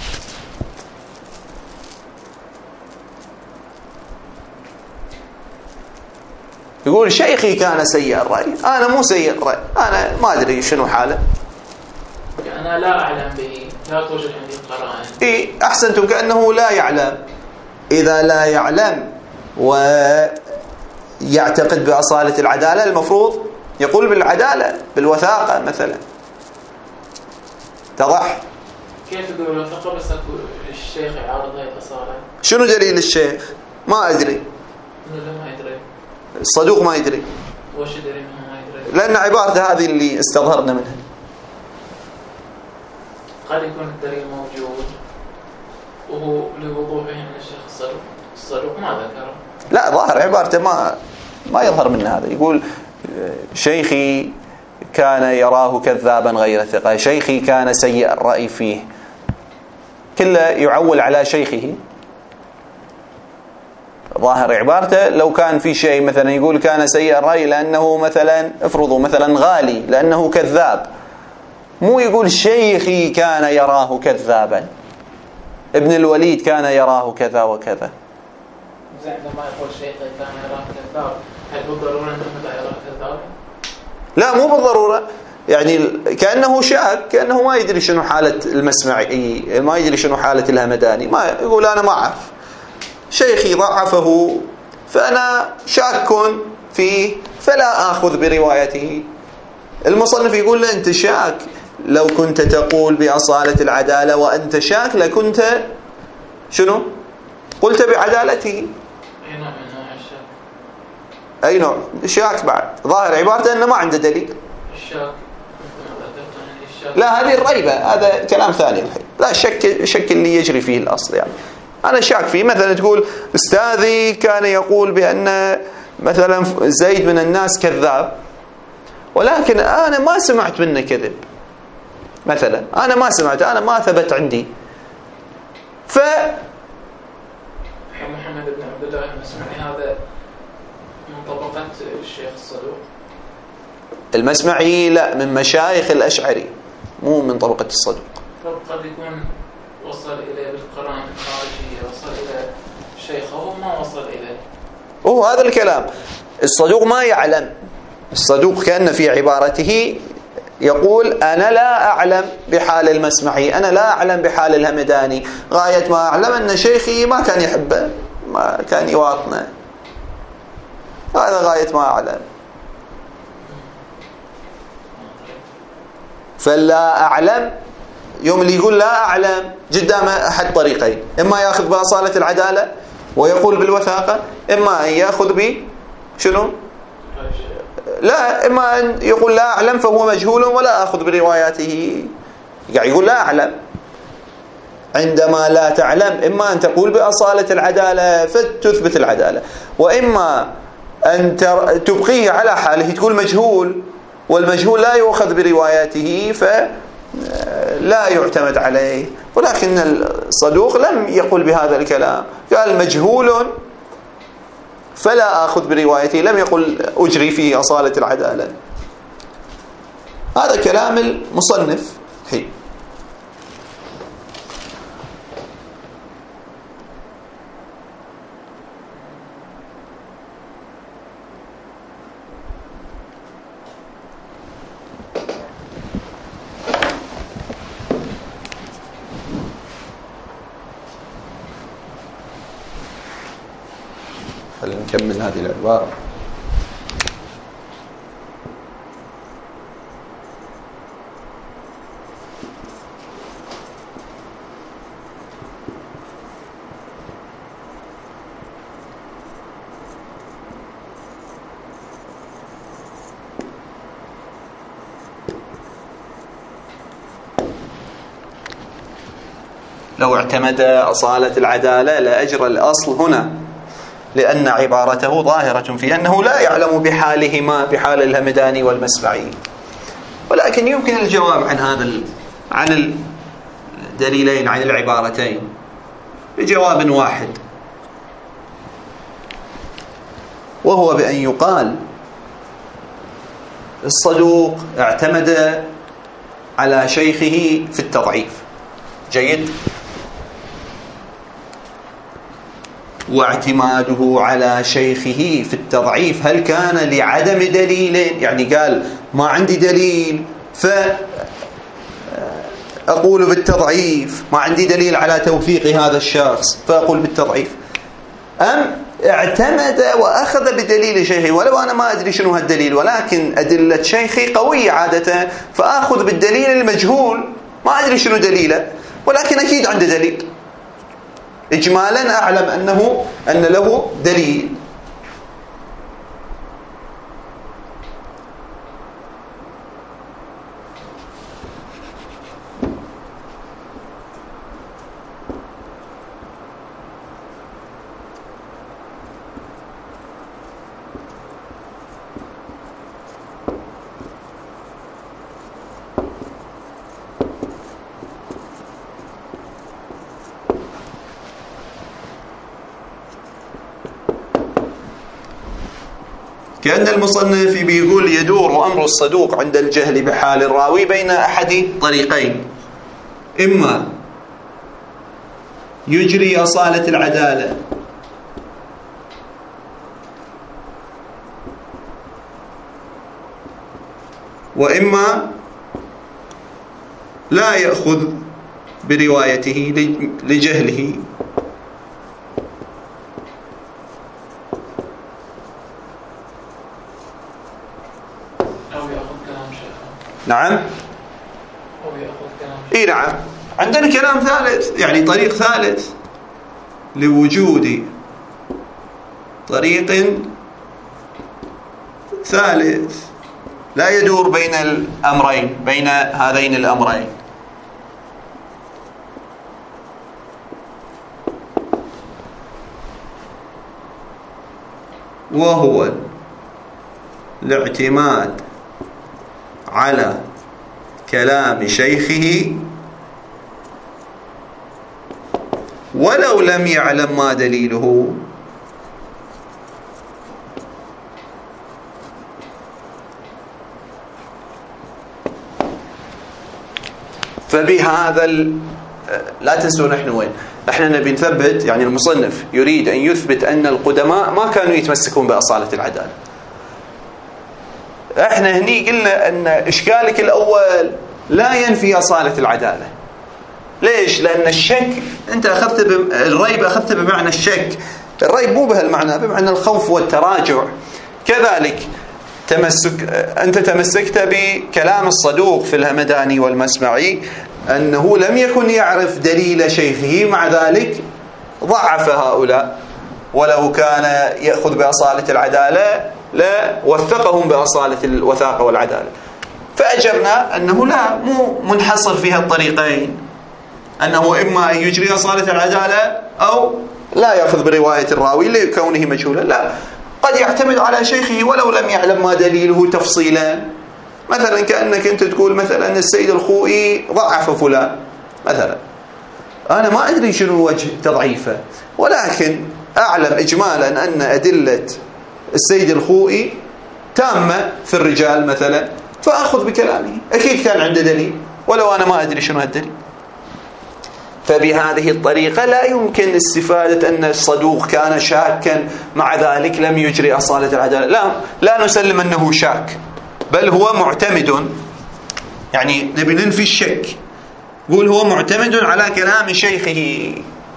يقول شيخي كان سيء الرأي، أنا مو سيء الرأي، أنا ما أدري شنو حاله، أنا لا أعلم به، لا توجد عندي قرائن. أحسنتم، كأنه لا يعلم. إذا لا يعلم ويعتقد بأصالة العدالة المفروض يقول بالعدالة بالوثاقة مثلا. تضح؟ كيف تقول بالوثاقة بس الشيخ يعارض هاي الأصالة؟ شنو دليل الشيخ؟ ما أدري. ما يدري. الصدوق ما يدري. وش يدري منه ما يدري؟ لأن عبارته هذه اللي استظهرنا منها. قد يكون الدليل موجود وهو لوضوحه من الشيخ الصدوق ما ذكره. لا، ظاهر عبارته ما يظهر منه هذا. يقول شيخي كان يراه كذابا غير ثقة، شيخي كان سيء الرأي فيه، كله يعول على شيخه. ظاهر عبارته لو كان في شيء مثلا يقول كان سيء الرأي لأنه مثلا افرضوا مثلا غالي لأنه كذاب، مو يقول شيخي كان يراه كذابا، ابن الوليد كان يراه كذا وكذا. زين، عندما يقول شيخي كان يراه كذاب، هل بالضرورة أنه يراه كذاب؟ لا، مو بالضرورة، يعني كأنه شاك، كأنه ما يدري شنو حالة المسمعي، ما يدري شنو حالة الهمداني، ما يقول أنا ما أعرف، شيخي ضعفه فأنا شاك فيه فلا أخذ بروايته. المصنف يقول له أنت شاك، لو كنت تقول بأصالة العدالة وأنت شاك لكنت شنو؟ قلت بعدالته. أي نوع من أنواع الشك؟ أي نوع؟ شاك بعد. ظاهر عبارته أنه ما عنده دليل. الشك. لا، هذه الريبة، هذا كلام ثاني الحين. لا، الشك اللي يجري فيه الأصل، يعني أنا شاك فيه. مثلا تقول أستاذي كان يقول بأن مثلا زيد من الناس كذاب، ولكن أنا ما سمعت منه كذب مثلا، أنا ما سمعت، أنا ما ثبت عندي. محمد بن عبد الله المسمعي هذا من طبقة الشيخ الصدوق؟ المسمعي لا، من مشايخ الأشعري، مو من طبقة الصدوق. قد يكون وصل إليه بالقرآن الخارجية، وصل إلى شيخه ما وصل إليه. هذا الكلام. الصدوق ما يعلم. الصدوق كأن في عبارته يقول أنا لا أعلم بحال المسمعي، أنا لا أعلم بحال الهمداني، غاية ما أعلم أن شيخي ما كان يحبه، ما كان يواطنه. هذا غاية ما أعلم. فلا أعلم يوم اللي يقول لا أعلم قدامه أحد طريقين، إما يأخذ بأصالة العدالة ويقول بالوثاقة، إما أن يأخذ شنو؟ لا، إما أن يقول لا أعلم فهو مجهول ولا أخذ برواياته، يعني يقول لا أعلم. عندما لا تعلم إما أن تقول بأصالة العدالة فتثبت العدالة، وإما أن تبقيه على حاله تقول مجهول، والمجهول لا يؤخذ برواياته فلا يعتمد عليه. ولكن الصدوق لم يقل بهذا الكلام، قال مجهول فلا أخذ بروايته، لم يقل أجري فيه أصالة العدالة. هذا كلام المصنف. حين خلينا نكمل هذه العبارة. لو اعتمد أصالة العدالة لأجرى الأصل هنا، لأن عبارته ظاهرة في أنه لا يعلم بحالهما، بحال الهمداني والمسبعي. ولكن يمكن الجواب عن الدليلين، عن العبارتين، بجواب واحد، وهو بأن يقال الصدوق اعتمد على شيخه في التضعيف. جيد. واعتماده على شيخه في التضعيف هل كان لعدم دليل؟ يعني قال ما عندي دليل فأقول بالتضعيف، ما عندي دليل على توثيق هذا الشخص فأقول بالتضعيف، أم اعتمد وأخذ بدليل شيخه ولو أنا ما أدري شنو هالدليل، ولكن أدلة شيخي قوية عادة فأخذ بالدليل المجهول ما أدري شنو دليله ولكن أكيد عنده دليل، إجمالا أعلم أن له دليل. كأن المصنف بيقول يدور أمر الصدوق عند الجهل بحال الراوي بين أحد طريقين، إما يجري أصالة العدالة وإما لا يأخذ بروايته لجهله. نعم. اي نعم، عندنا كلام ثالث، يعني طريق ثالث لوجود طريق ثالث لا يدور بين الأمرين، بين هذين الأمرين، وهو الاعتماد على كلام شيخه ولو لم يعلم ما دليله، فبهذا لا تنسوا نحن وين احنا نبي نثبت، يعني المصنف يريد أن يثبت أن القدماء ما كانوا يتمسكون بأصالة العدالة. احنا هني قلنا أن إشكالك الأول لا ينفي أصالة العدالة. ليش؟ لأن الشك أنت الريب أخذت بمعنى الشك، الريب مو بهالمعنى، بمعنى الخوف والتراجع. كذلك أنت تمسكت بكلام الصدوق في الهمداني والمسمعي أنه لم يكن يعرف دليل شيخه، مع ذلك ضعف هؤلاء، ولو كان يأخذ بأصالة العدالة لا وثقهم بأصالة الوثاقة والعدالة. فأجبنا أنه لا، مو منحصر فيها الطريقين، أنه إما أن يجري أصالة العدالة أو لا يأخذ برواية الراوي لكونه مجهولا، لا، قد يعتمد على شيخه ولو لم يعلم ما دليله تفصيلا. مثلا كأنك أنت تقول مثلا السيد الخوئي ضعف فلان مثلا، أنا ما أدري شنو وجه تضعيفه، ولكن أعلم إجمالا أن أدلة السيد الخوئي تامة في الرجال مثلا، فأخذ بكلامه، أكيد كان عنده دليل ولو أنا ما أدري شنو هالدليل. فبهذه الطريقة لا يمكن استفادة أن الصدوق كان شاكا مع ذلك لم يجري أصالة العدالة. لا نسلم أنه شاك، بل هو معتمد، يعني نبي ننفي الشك، قول هو معتمد على كلام شيخه،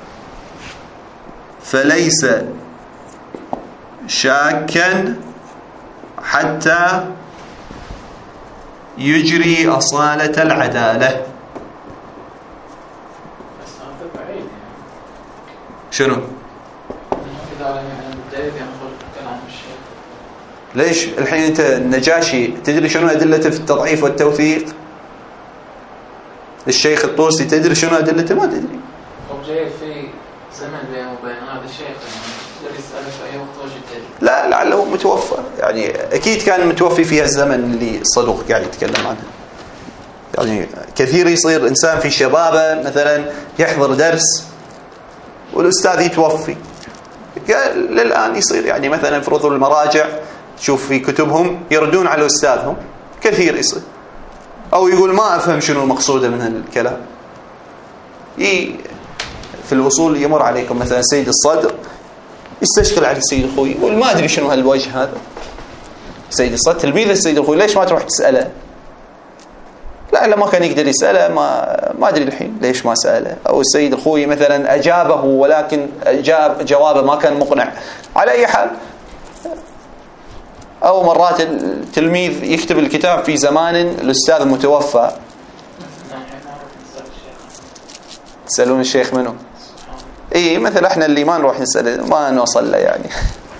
فليس شاكا حتى يجري أصالة العدالة. شنو؟ ليش الحين أنت النجاشي تدري شنو أدلته في التضعيف والتوثيق؟ الشيخ الطوسي تدري شنو أدلته؟ ما تدري. أو جاي في زمن بينه وبين هذا الشيخ تقدر يسأله في أي وقت وجد دليل. لا، لعله متوفى، يعني أكيد كان متوفي في الزمن اللي الصدوق قاعد يتكلم عنه. يعني كثير يصير إنسان في شبابه مثلا يحضر درس والأستاذ يتوفي، للآن يصير يعني مثلا في رذل المراجع تشوف في كتبهم يردون على أستاذهم، كثير يصير، أو يقول ما أفهم شنو المقصودة من الكلام. في الوصول يمر عليكم مثلا سيد الصدر يستشكل على السيد الخوي، يقول ما أدري شنو هالوجه هذا. سيد الصدر تلميذ السيد الخوي، ليش ما تروح تسأله؟ لا ما كان يقدر يسأله، ما أدري الحين ليش ما سأله. أو السيد الخوي مثلا أجابه ولكن جوابه ما كان مقنع. على أي حال، أو مرات التلميذ يكتب الكتاب في زمان الأستاذ متوفى، تسألون الشيخ منه؟ مثل احنا اللي ما نروح نسأله، ما نوصل له يعني.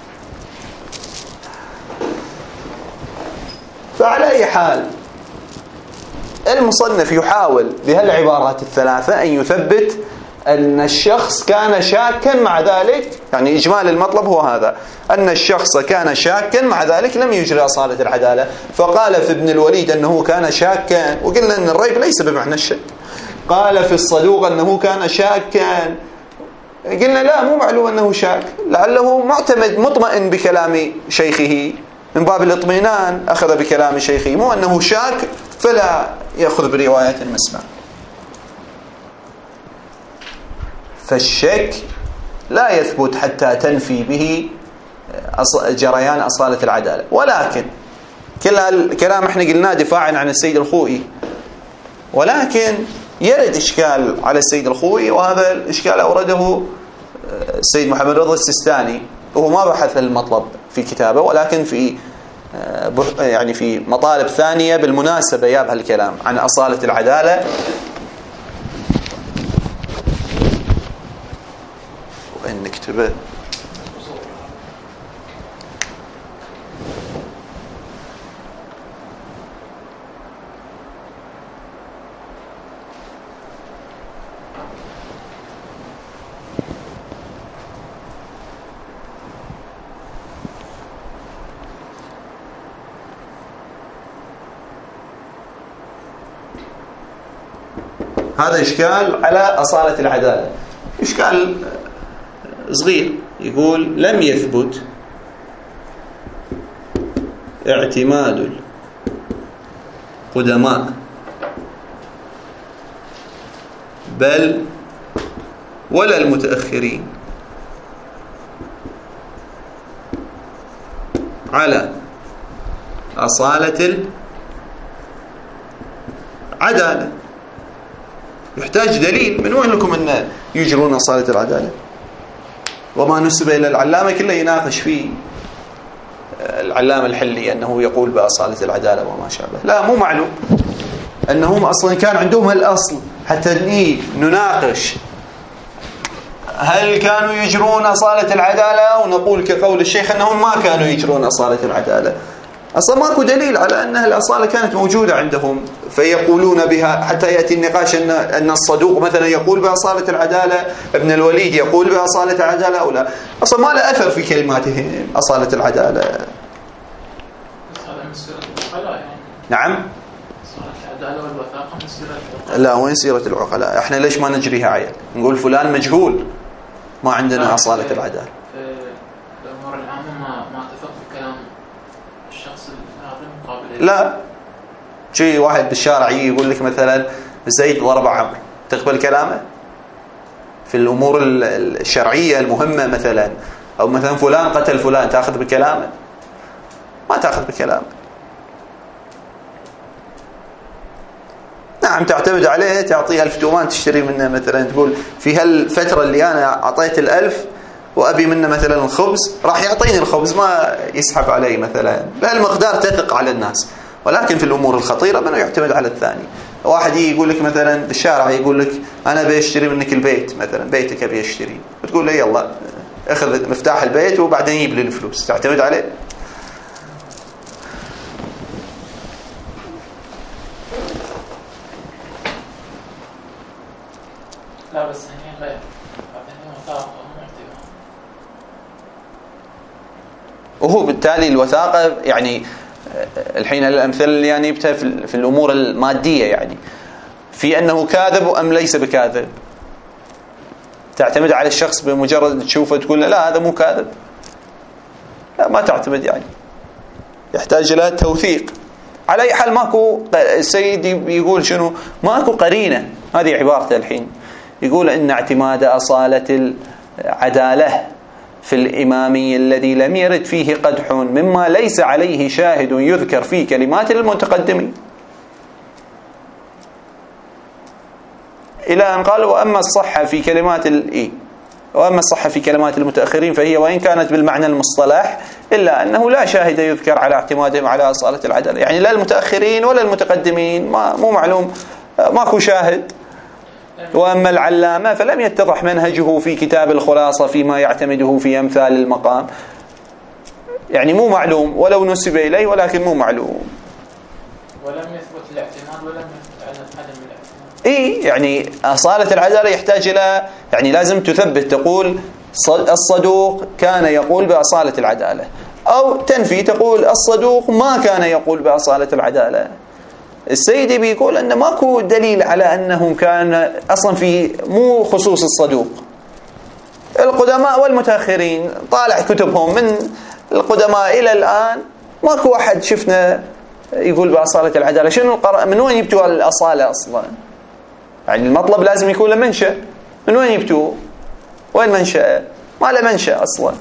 فعلى أي حال المصنف يحاول بهالعبارات الثلاثة أن يثبت أن الشخص كان شاكا مع ذلك، يعني إجمال المطلب هو هذا، أن الشخص كان شاكا مع ذلك لم يجري أصالة العدالة. فقال في ابن الوليد أنه كان شاكا، وقلنا أن الريب ليس بمعنى الشك. قال في الصدوق أنه كان شاكا، قلنا لا، مو معلوم أنه شاك، لعله معتمد مطمئن بكلام شيخه، من باب الاطمئنان أخذ بكلام شيخه، مو أنه شاك فلا يأخذ برواية المسمع. فالشك لا يثبت حتى تنفي به جريان أصالة العدالة. ولكن كل الكلام احنا قلناه دفاعا عن السيد الخوئي، ولكن يرد إشكال على السيد الخوئي، وهذا الإشكال أورده السيد محمد رضا السيستاني، وهو ما بحث المطلب في كتابه، ولكن في يعني في مطالب ثانية بالمناسبة يابها الكلام عن أصالة العدالة. وين نكتبه؟ هذا إشكال على أصالة العدالة، إشكال صغير. يقول لم يثبت اعتماد القدماء بل ولا المتأخرين على أصالة العدالة. يحتاج دليل، من وين لكم أن يجرون أصالة العدالة؟ وما نسب إلى العلامة كله يناقش فيه العلامة الحلي أنه يقول بأصالة العدالة وما شابه. لا، مو معلوم أنهم أصلا كان عندهم الأصل حتى نناقش هل كانوا يجرون أصالة العدالة، ونقول كقول الشيخ أنهم ما كانوا يجرون أصالة العدالة. أصلا ماكو دليل على أن الأصالة كانت موجودة عندهم فيقولون بها، حتى يأتي النقاش أن الصدوق مثلا يقول بأصالة العدالة، ابن الوليد يقول بأصالة العدالة أو لا. أصلا ما له أثر في كلماتهم أصالة العدالة. نعم. العدالة والوثاقة من سيرة العقلاء. لا، وين سيرة العقلاء؟ احنا ليش ما نجريها عيال؟ نقول فلان مجهول، ما عندنا أصالة العدالة. الأمور العامة ما اتفق بكلام الشخص هذا مقابل. لا، شيء واحد بالشارع يقول لك مثلا زيد ضرب عمرو، تقبل كلامه؟ في الأمور الشرعية المهمة مثلا، أو مثلا فلان قتل فلان، تأخذ بكلامه؟ ما تأخذ بكلامه. نعم، تعتمد عليه، تعطيه 1000 تومان تشتري منه مثلا، تقول في هالفترة اللي أنا أعطيت 1000 وأبي منه مثلا الخبز، راح يعطيني الخبز، ما يسحب علي مثلا. بهالمقدار تثق على الناس. ولكن في الأمور الخطيرة منه يعتمد على الثاني. واحد يقول لك مثلا بالشارع، يقول لك أنا بيشتري منك البيت مثلا، بيتك أبي أشتري، بتقول له يلا أخذ مفتاح البيت وبعدين يجيب لي الفلوس، تعتمد عليه؟ لا، بس هني غير، هني وثاقة مو اعتماد. وهو بالتالي الوثاقة يعني الحين الأمثلة يعني جبتها في الأمور المادية، يعني في أنه كاذب أم ليس بكاذب. تعتمد على الشخص بمجرد تشوفه تقول لا هذا مو كاذب؟ لا، ما تعتمد، يعني يحتاج إلى توثيق. على أي حال ماكو، السيد يقول شنو؟ ماكو قرينة. هذه عبارته الحين، يقول إن اعتماد أصالة العدالة في الإمامي الذي لم يرد فيه قدح مما ليس عليه شاهد يذكر في كلمات المتقدمين، إلى أن قال وأما الصحة في كلمات وأما الصحة في كلمات المتأخرين فهي وإن كانت بالمعنى المصطلح إلا أنه لا شاهد يذكر على اعتمادهم على أصالة العدالة. يعني لا المتأخرين ولا المتقدمين، مو معلوم، ماكو شاهد. وأما العلامة فلم يتضح منهجه في كتاب الخلاصة فيما يعتمده في أمثال المقام، يعني مو معلوم، ولو نسب إليه ولكن مو معلوم. ولم يثبت الاعتماد ولم يثبت عدم الاعتماد. يعني أصالة العدالة يحتاج إلى، يعني لازم تثبت، تقول الصدوق كان يقول بأصالة العدالة، أو تنفي تقول الصدوق ما كان يقول بأصالة العدالة. السيدي بيقول أن ماكو دليل على أنهم كان أصلا في مو خصوص الصدوق. القدماء والمتأخرين طالع كتبهم من القدماء إلى الآن ماكو واحد شفنا يقول بأصالة العدالة. شنو من وين يبتوا الأصالة أصلا؟ يعني المطلب لازم يكون له منشأ. من وين يبتوا؟ وين منشأ؟ ما له منشأ أصلا.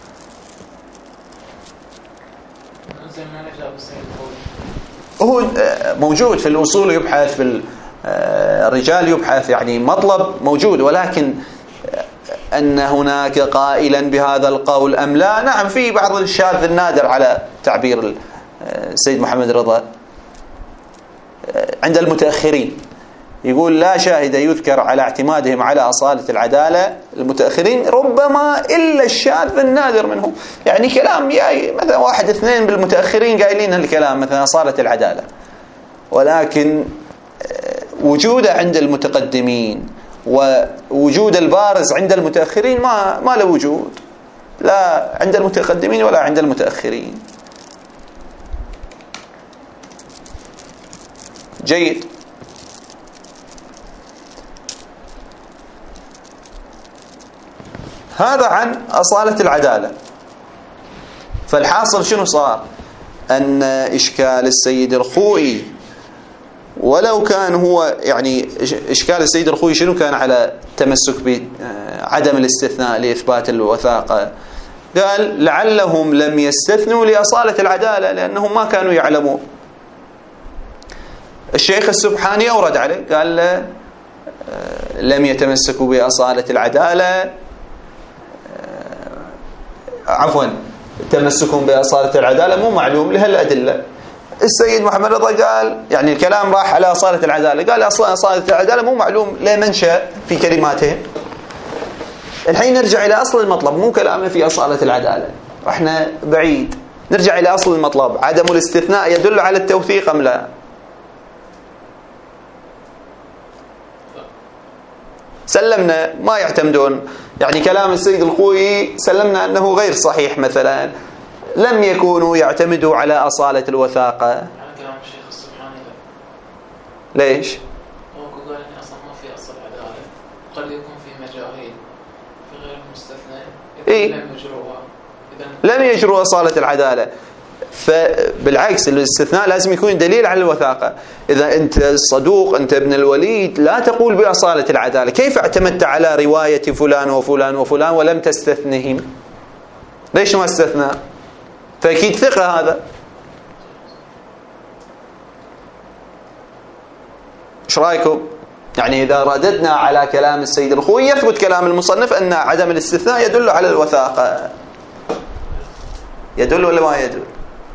هو موجود في الأصول يبحث، في الرجال يبحث، يعني مطلب موجود، ولكن أن هناك قائلا بهذا القول أم لا؟ نعم، في بعض الشاذ النادر على تعبير السيد محمد رضا عند المتأخرين، يقول لا شاهد يذكر على اعتمادهم على أصالة العدالة المتأخرين ربما إلا الشاذ النادر منهم. يعني كلام جاي مثلا واحد اثنين بالمتأخرين قايلين هالكلام مثلا أصالة العدالة، ولكن وجوده عند المتقدمين ووجود البارز عند المتأخرين ما له وجود، لا عند المتقدمين ولا عند المتأخرين. جيد. هذا عن أصالة العدالة. فالحاصل شنو صار؟ أن إشكال السيد الخوئي، ولو كان هو يعني إشكال السيد الخوئي شنو كان على تمسك بعدم الاستثناء لإثبات الوثاقة، قال لعلهم لم يستثنوا لأصالة العدالة لأنهم ما كانوا يعلمون. الشيخ السبحاني أورد عليه قال لم يتمسكوا بأصالة العدالة، عفوا تمسكهم بأصالة العدالة مو معلوم لهالأدلة. السيد محمد رضا قال يعني الكلام راح على أصالة العدالة، قال أصلا أصالة العدالة مو معلوم لا منشأ في كلماتهم. الحين نرجع إلى أصل المطلب، مو كلامنا في أصالة العدالة، احنا بعيد. نرجع إلى أصل المطلب، عدم الاستثناء يدل على التوثيق أم لا؟ سلمنا ما يعتمدون، يعني كلام السيد الخوئي سلمنا أنه غير صحيح مثلا، لم يكونوا يعتمدوا على أصالة الوثاقة. يعني كلام الشيخ السبحاني ليش؟ هو قال إن أصلا ما في أصل عدالة، قد يكون في مجاهيل في غير المستثنى إذا لم يجروها، لم يجروا أصالة العدالة. فبالعكس الاستثناء لازم يكون دليل على الوثاقة. إذا أنت صدوق، أنت ابن الوليد، لا تقول بأصالة العدالة. كيف اعتمدت على رواية فلان وفلان وفلان ولم تستثنهم؟ ليش ما استثنى؟ فأكيد ثقة هذا. ايش رايكم؟ يعني إذا رددنا على كلام السيد الخوئي يثبت كلام المصنف أن عدم الاستثناء يدل على الوثاقة. يدل ولا ما يدل؟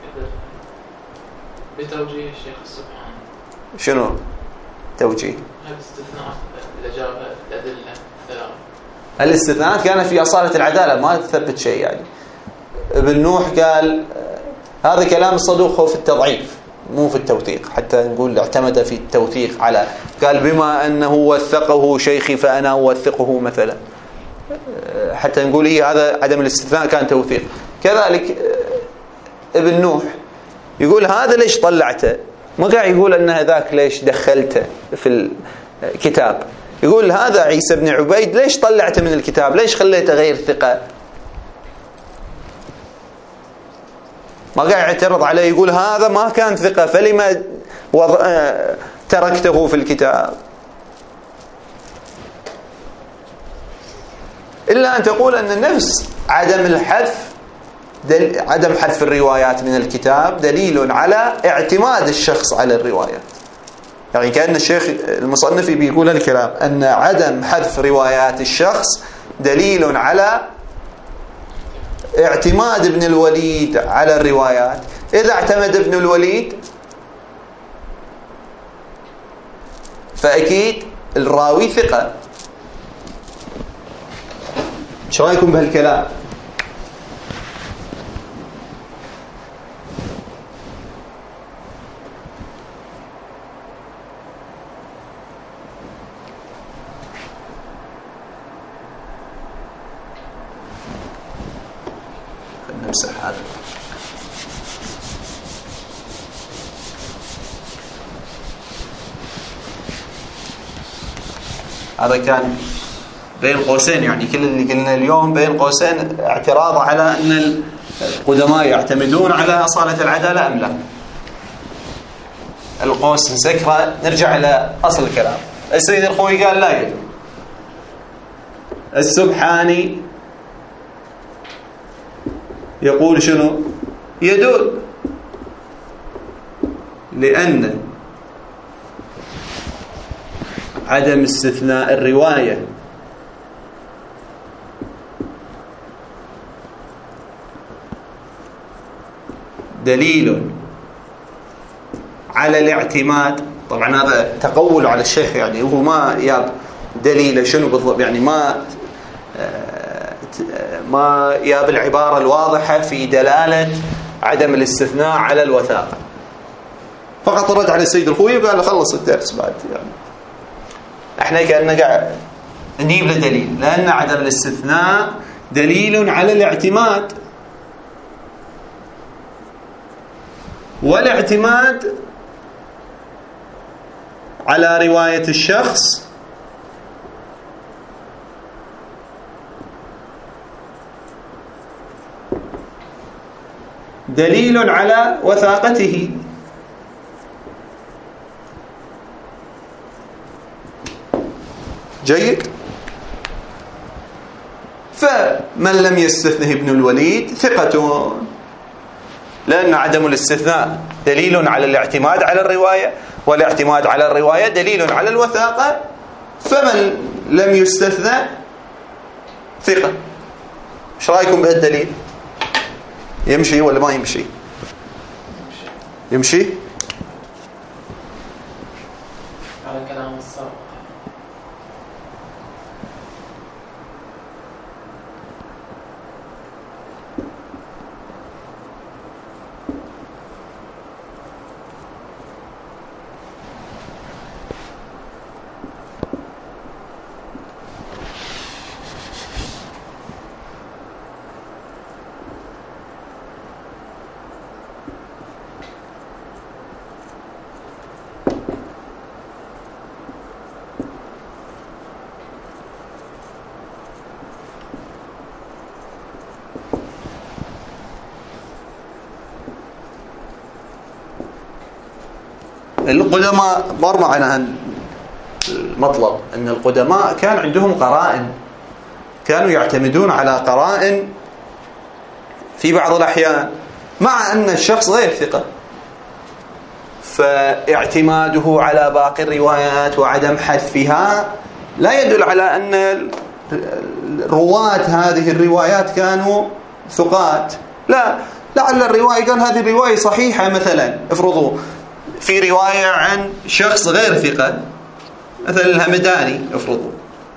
بتوجيه الشيخ السبحاني. شنو توجيه؟ الاستثناء الإجابة الأدلة الثلاث. الاستثناءات كانت في أصالة العدالة، ما تثبت شيء. يعني ابن نوح قال هذا كلام الصدوق هو في التضعيف مو في التوثيق، حتى نقول اعتمد في التوثيق على، قال بما أنه وثقه شيخي فأنا أوثقه مثلا، حتى نقول إيه هذا عدم الاستثناء كان توثيق. كذلك ابن نوح يقول هذا ليش طلعته، ما قاعد يقول أن هذاك ليش دخلته في الكتاب، يقول هذا عيسى بن عبيد ليش طلعته من الكتاب، ليش خليته غير ثقة. ما قاعد يعترض عليه يقول هذا ما كان ثقة فلما تركته في الكتاب. إلا أن تقول أن نفس عدم الحذف، عدم حذف الروايات من الكتاب دليل على اعتماد الشخص على الروايات. يعني كأن الشيخ المصنف بيقول الكلام أن عدم حذف روايات الشخص دليل على اعتماد ابن الوليد على الروايات. إذا اعتمد ابن الوليد فأكيد الراوي ثقة. شو رأيكم بهالكلام؟ نمسح هذا. هذا كان بين قوسين، يعني كل اللي قلنا اليوم بين قوسين اعتراض على أن القدماء يعتمدون على أصالة العدالة أم لا. القوس نسكره، نرجع إلى أصل الكلام. السيد الخوئي قال لا يدل. السبحاني يقول شنو؟ يدل، لأن عدم استثناء الرواية دليل على الاعتماد. طبعا هذا تقول على الشيخ، يعني هو ما ياب دليل شنو بالضبط، يعني ما ياب العبارة الواضحة في دلالة عدم الاستثناء على الوثاقة، فقط رد على السيد الخوئي وقال له خلص الدرس بعد. يعني احنا كأننا قاعد نجيب له دليل، لأن عدم الاستثناء دليل على الاعتماد، والاعتماد على رواية الشخص دليل على وثاقته. جيد. فمن لم يستثنه ابن الوليد ثقة، لأن عدم الاستثناء دليل على الاعتماد على الرواية، والاعتماد على الرواية دليل على الوثاقة، فمن لم يستثنى ثقة. ايش رأيكم بهالدليل؟ يمشي ولا ما يمشي؟ يمشي على كلام السابق. القدماء مر معنا المطلب أن القدماء كان عندهم قرائن، كانوا يعتمدون على قرائن في بعض الأحيان مع أن الشخص غير ثقة، فاعتماده على باقي الروايات وعدم حذفها لا يدل على أن رواة هذه الروايات كانوا ثقات. لا، لعل الرواية قال هذه الرواية صحيحة، مثلا افرضوا في رواية عن شخص غير ثقة مثلا الهمداني، افرضوا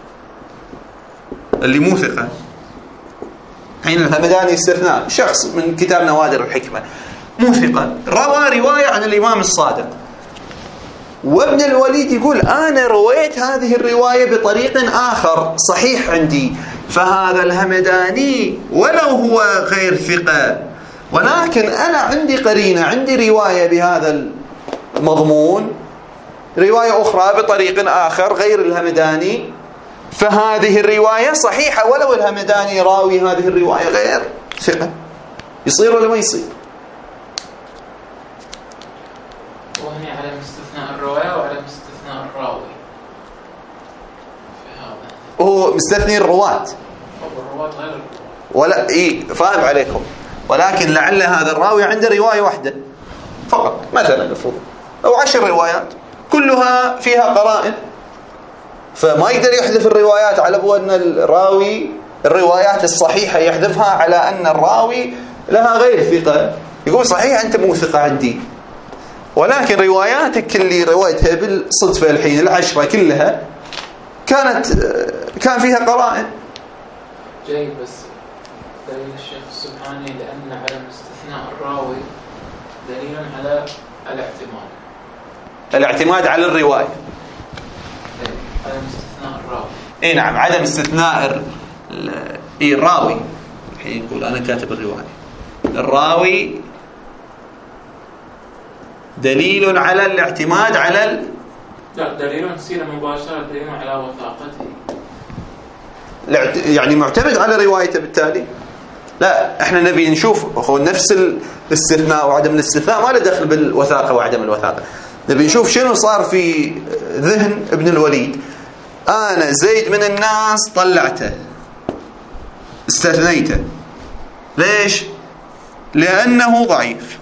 اللي مو ثقة، حين الهمداني استثناء شخص من كتاب نوادر الحكمة مو ثقة، روى رواية عن الإمام الصادق، وابن الوليد يقول أنا رويت هذه الرواية بطريق آخر صحيح عندي، فهذا الهمداني ولو هو غير ثقة ولكن أنا عندي قرينة، عندي رواية بهذا المضمون، رواية أخرى بطريق آخر غير الهمداني، فهذه الرواية صحيحة ولو الهمداني راوي هذه الرواية غير ثقة. يصير ولا ما يصير؟ وهنا على استثناء الرواية وعلى استثناء الراوي في هذا، هو مستثني الرواة الرواة غير الرواة ولا إيه، فاهم عليكم، ولكن لعل هذا الراوي عنده رواية واحدة فقط مثلا افرض، أو 10 روايات كلها فيها قرائن، فما يقدر يحذف الروايات على أبو أن الراوي الروايات الصحيحة يحذفها على أن الراوي لها غير ثقة، يقول صحيح أنت مو ثقة عندي، ولكن رواياتك اللي رويتها بالصدفة الحين 10 كلها كان فيها قرائن. جيد، بس دليل الشيخ السبحاني لأن عدم استثناء الراوي دليل على الاعتماد على الرواية. عدم استثناء الراوي، اي نعم، عدم استثناء الراوي. الحين يقول أنا كاتب الراوي دليل على الاعتماد على لا، دليل سيرة مباشرة، دليل على وثاقته، يعني معتمد على روايته بالتالي. لا، احنا نبي نشوف هو نفس الاستثناء وعدم الاستثناء ما له دخل بالوثاقة وعدم الوثاقة، نبي نشوف شنو صار في ذهن ابن الوليد. أنا زيد من الناس طلعته استثنيته، ليش؟ لأنه ضعيف.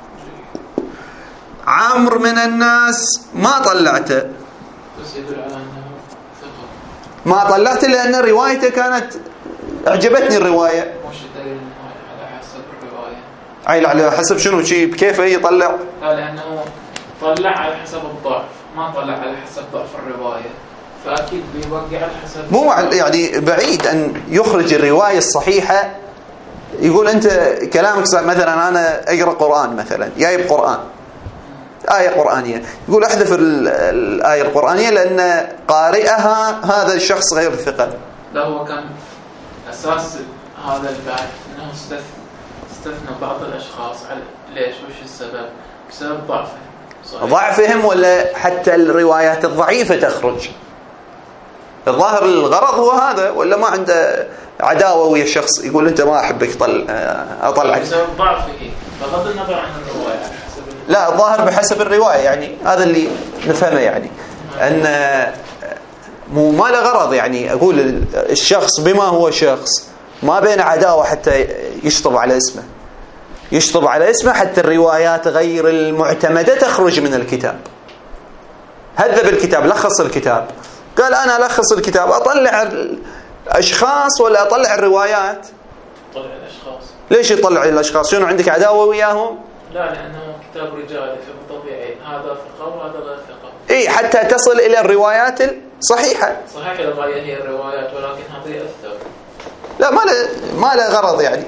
عمرو من الناس ما طلعته، بس يدل على أنه ثقة. ما طلعته لأن روايته كانت أعجبتني الرواية. وش الدليل على حسب الرواية؟ أي على حسب شنو شيء كيف يطلع؟ لا، لأنه طلع على حسب الضعف، ما طلع على حسب ضعف الرواية، فأكيد بيوقع على حسب. مو يعني بعيد أن يخرج الرواية الصحيحة. يقول أنت كلامك مثلا أنا أقرأ قرآن مثلا، جايب قرآن آية قرآنية، يقول أحذف الآية القرآنية لأن قارئها هذا الشخص غير ثقة. لا، هو كان أساس هذا البحث أنه استثنى بعض الأشخاص. ليش؟ وش السبب؟ بسبب ضعفهم ولا حتى الروايات الضعيفة تخرج؟ الظاهر الغرض هو هذا، ولا ما عنده عداوة ويا الشخص يقول أنت ما أحبك أطلعك بسبب ضعفه، بغض النظر عن الرواية. لا، الظاهر بحسب الرواية، يعني هذا اللي نفهمه، يعني أن ما له غرض، يعني أقول الشخص بما هو شخص ما بين عداوة حتى يشطب على اسمه حتى الروايات غير المعتمدة تخرج من الكتاب. هذب الكتاب، لخص الكتاب، قال أنا ألخص الكتاب، أطلع الأشخاص ولا أطلع الروايات؟ يطلع الأشخاص. ليش يطلع الأشخاص؟ شنو عندك عداوة وياهم؟ لا، لأنه كتاب رجالي فبالطبيعي هذا ثقة وهذا غير ثقة. إيه، حتى تصل إلى الروايات الصحيحة. صحيح الغاية هي الروايات، ولكن هذا يأثر. لا، ما له غرض يعني.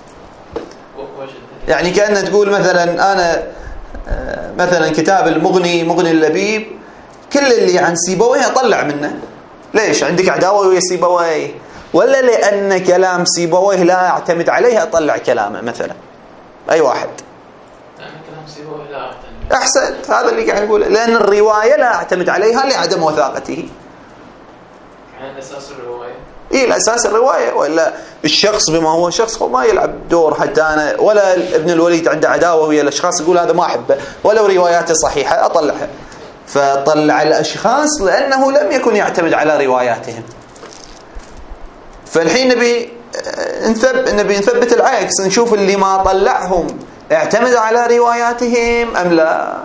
يعني كأنه تقول مثلا أنا مثلا كتاب المغني، مغني اللبيب، كل اللي عن سيبويه أطلع منه. ليش؟ عندك عداوة ويا سيبويه؟ ولا لأن كلام سيبويه لا أعتمد عليه أطلع كلامه مثلا؟ أي واحد؟ لأن كلام سيبويه لا أعتمد. أحسنت، هذا اللي قاعد نقوله. لأن الرواية لا أعتمد عليها لعدم وثاقته. يعني أساس الرواية. إيه، الأساس الرواية. ولا الشخص بما هو شخص هو ما يلعب دور. حتى أنا ولا ابن الوليد عنده عداوة ويا الأشخاص يقول هذا ما أحبه، ولو رواياته صحيحة أطلعها. فطلع الأشخاص لأنه لم يكن يعتمد على رواياتهم. فالحين نبي نثبت العكس، نشوف اللي ما طلعهم اعتمد على رواياتهم أم لا.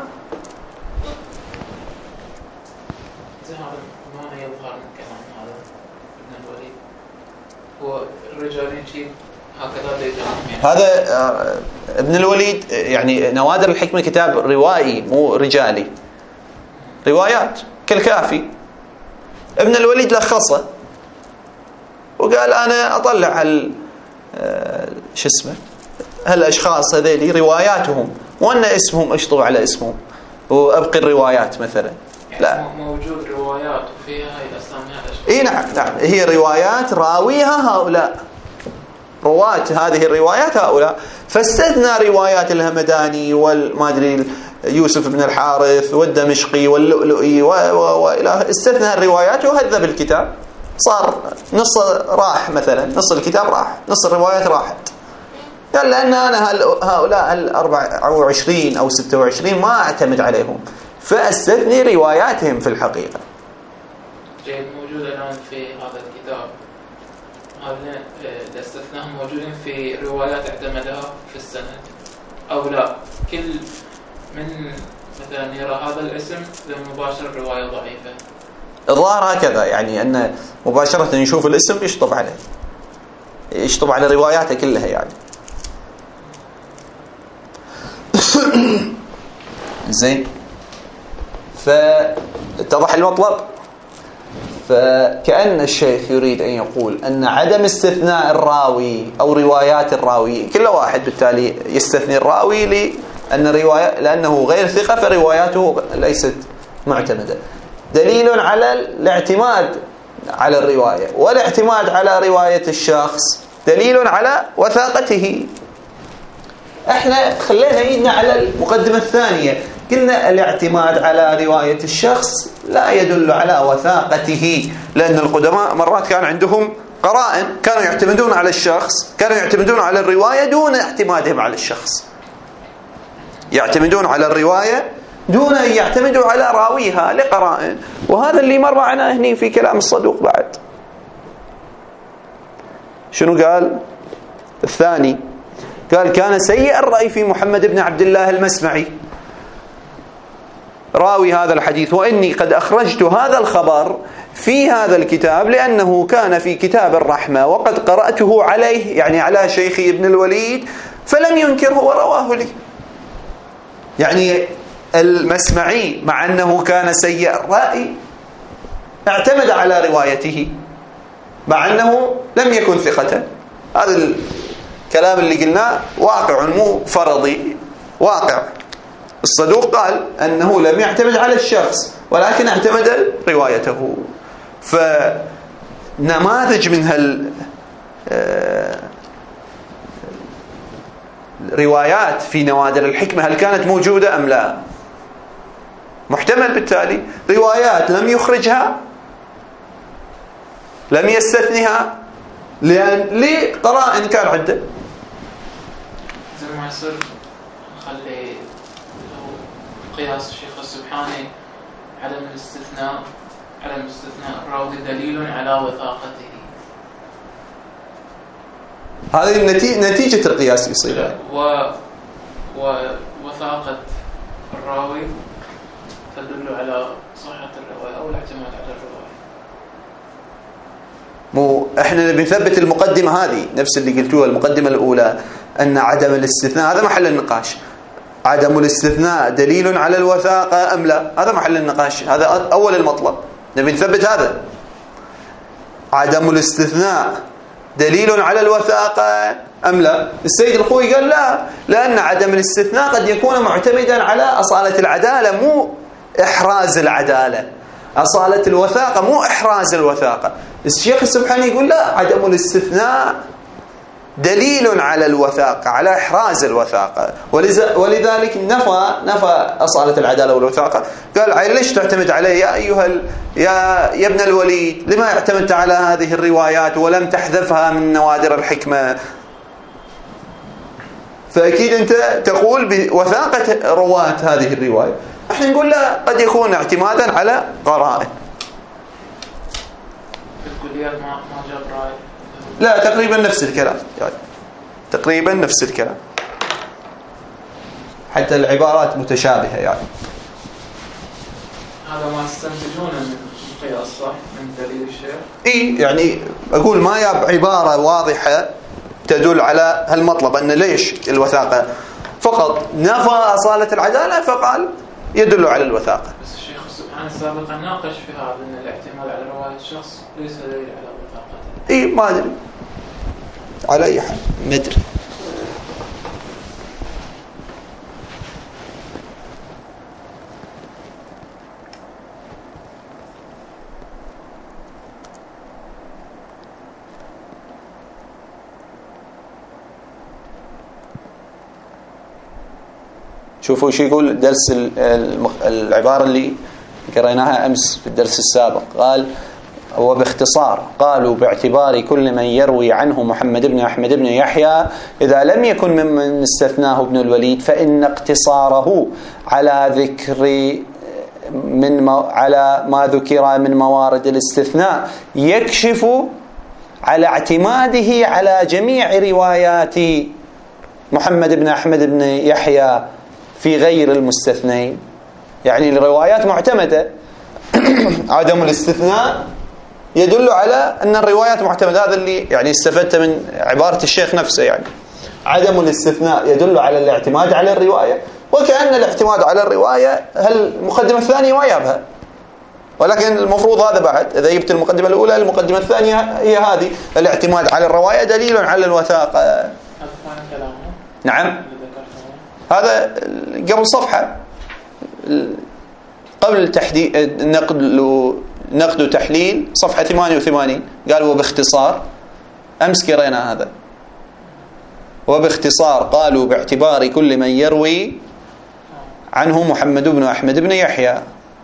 ما يظهر من كلام هذا ابن الوليد هو الرجال شيء هكذا يعني. هذا ابن الوليد يعني نوادر الحكمة كتاب روائي مو رجالي، روايات كالكافي. ابن الوليد لخصه وقال أنا أطلع هالأشخاص هذيلي رواياتهم، وأن اسمهم أشطب على اسمهم وأبقي الروايات مثلا. يعني لا، موجود روايات وفيها هاي الأسامي هذا. إيه نعم، هي روايات راويها هؤلاء، رواة هذه الروايات هؤلاء. فاستثنى روايات الهمداني والما أدري يوسف بن الحارث والدمشقي واللؤلؤي وإلى استثنى الروايات وهذب الكتاب. صار نص راح مثلا، نص الكتاب راح، نص الروايات راحت. قال لأن أنا هؤلاء 24 أو 26 ما أعتمد عليهم، فأستثني رواياتهم في الحقيقة. جيد، موجود الآن في هذا الكتاب هذا الاستثناء موجودين في روايات اعتمدها في السند أو لا؟ كل من مثلا يرى هذا الاسم مباشر رواية ضعيفة. الظاهر هكذا، يعني أن مباشرة يشوف الاسم يشطب عليه، يشطب على رواياته كلها يعني. زين، فاتضح المطلب. فكأن الشيخ يريد أن يقول أن عدم استثناء الراوي أو روايات الراوي، كل واحد بالتالي يستثني الراوي لأنه غير ثقة فرواياته ليست معتمدة، دليل على الاعتماد على الرواية. والاعتماد على رواية الشخص دليل على وثاقته. احنا خلينا ايدنا على المقدمة الثانية، قلنا الاعتماد على رواية الشخص لا يدل على وثاقته، لأن القدماء مرات كان عندهم قرائن، كانوا يعتمدون على الشخص، كانوا يعتمدون على الرواية دون اعتمادهم على الشخص، يعتمدون على الرواية دون أن يعتمدوا على راويها لقرائن. وهذا اللي مر معنا هنا في كلام الصدوق بعد. شنو قال الثاني؟ قال كان سيء الرأي في محمد بن عبد الله المسمعي راوي هذا الحديث، وإني قد أخرجت هذا الخبر في هذا الكتاب لأنه كان في كتاب الرحمة وقد قرأته عليه، يعني على شيخي ابن الوليد، فلم ينكره ورواه لي. يعني المسمعي مع أنه كان سيء الرأي اعتمد على روايته مع أنه لم يكن ثقة. هذا الكلام اللي قلناه واقع مو فرضي، واقع. الصدوق قال أنه لم يعتمد على الشخص ولكن اعتمد روايته. فنماذج من الروايات في نوادر الحكمة هل كانت موجودة أم لا؟ محتمل بالتالي روايات لم يخرجها، لم يستثنها، لأن لقرائن كان عنده. زي ما يصير نخلي قياس الشيخ السبحاني عدم الاستثناء الراوي دليل على وثاقته. هذه نتيجة القياس يصير. ووثاقة الراوي تدل على صحة الرواية أو الاعتماد على الرواية. مو احنا بنثبت المقدمة هذه نفس اللي قلتوها المقدمة الأولى أن عدم الاستثناء هذا محل النقاش. عدم الاستثناء دليل على الوثاقة أم لا؟ هذا محل النقاش، هذا أول المطلب، نبي نثبت هذا. عدم الاستثناء دليل على الوثاقة أم لا؟ السيد الخوي قال لا، لأن عدم الاستثناء قد يكون معتمدا على أصالة العدالة مو إحراز العدالة. أصالة الوثاقة مو إحراز الوثاقة. الشيخ السبحاني يقول لا، عدم الاستثناء دليل على الوثاقة، على إحراز الوثاقة، ولذلك نفى أصالة العدالة والوثاقة. قال ليش تعتمد عليه يا أيها يا ابن الوليد؟ لما اعتمدت على هذه الروايات ولم تحذفها من نوادر الحكمة؟ فأكيد أنت تقول بوثاقة رواة هذه الرواية. احنا نقول لا، قد يكون اعتمادا على قرائن. في الكليات ما جاب رأي. لا، تقريبا نفس الكلام يعني. تقريبا نفس الكلام، حتى العبارات متشابهة يعني. هذا ما تستنتجونه من القياس صح؟ من دليل الشيخ؟ إيه يعني أقول ما ياب عبارة واضحة تدل على هالمطلب أن ليش الوثاقة، فقط نفى أصالة العدالة فقال يدل على الوثاقة. بس الشيخ سبحانه سابقا ناقش في هذا أن الاعتماد على رواية الشخص ليس دليل على وثاقته. إيه ما أدري، على أي حال ما أدري. شوفوا شو يقول درس العبارة اللي قريناها أمس في الدرس السابق. قال وباختصار قالوا باعتبار كل من يروي عنه محمد بن أحمد بن يحيى إذا لم يكن ممن استثناه ابن الوليد فإن اقتصاره على على ما ذكر من موارد الاستثناء يكشف على اعتماده على جميع روايات محمد بن أحمد بن يحيى في غير المستثنين. يعني الروايات معتمدة. عدم الاستثناء يدل على أن الروايات معتمدة. هذا اللي يعني استفدت من عبارة الشيخ نفسه. يعني عدم الاستثناء يدل على الاعتماد على الرواية، وكأن الاعتماد على الرواية المقدمة الثانية ما يابها، ولكن المفروض هذا بعد. إذا جبت المقدمة الأولى المقدمة الثانية هي هذه. الاعتماد على الرواية دليل على الوثاقة. نعم، هذا قبل صفحة قبل تحديد نقد وتحليل صفحة 88 قال وباختصار. أمس قرينا هذا. وباختصار قالوا باعتبار كل من يروي عنه محمد بن أحمد بن يحيى.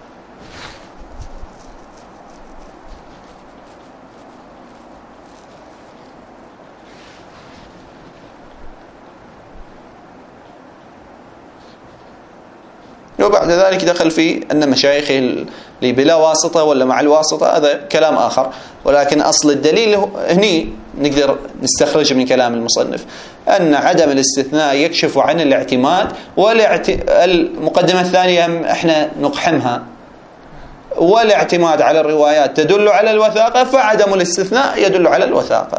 وبعد ذلك دخل في أن مشايخه اللي بلا واسطة ولا مع الواسطة هذا كلام آخر، ولكن أصل الدليل هني نقدر نستخرج من كلام المصنف أن عدم الاستثناء يكشف عن الاعتماد. المقدمة الثانية احنا نقحمها، والاعتماد على الروايات تدل على الوثاقة، فعدم الاستثناء يدل على الوثاقة.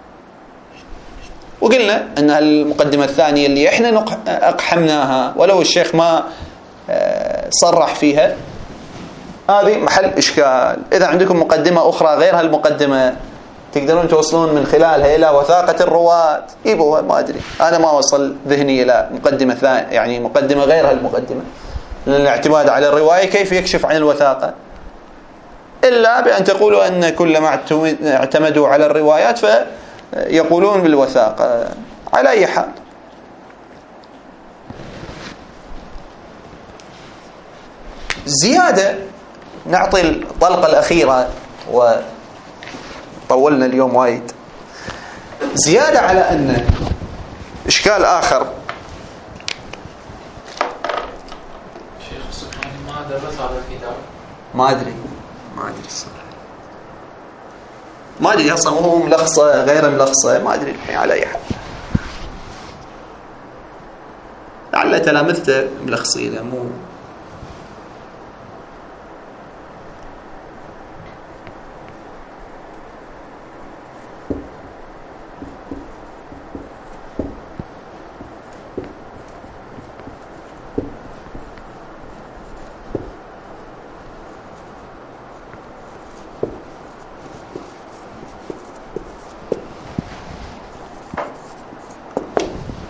وقلنا أن المقدمة الثانية اللي احنا أقحمناها ولو الشيخ ما صرح فيها هذه محل إشكال. إذا عندكم مقدمة أخرى غير هالمقدمة تقدرون توصلون من خلالها إلى وثاقة الرواة، يبوها. ما أدري، أنا ما وصل ذهني إلى مقدمة ثانية يعني مقدمة غير هالمقدمة. لأن الاعتماد على الرواية كيف يكشف عن الوثاقة إلا بأن تقولوا أن كل ما اعتمدوا على الروايات فيقولون بالوثاقة. على أي حال زيادة نعطي الطلقة الأخيرة وطولنا اليوم وايد. زيادة على أن إشكال آخر. الشيخ سبحانه ما درس هذا الكتاب. ما أدري الصراحة. ما أدري أصلا هو ملخصة غير ملخصة، ما أدري الحين. على أي حال لعل تلامذته ملخصينه مو.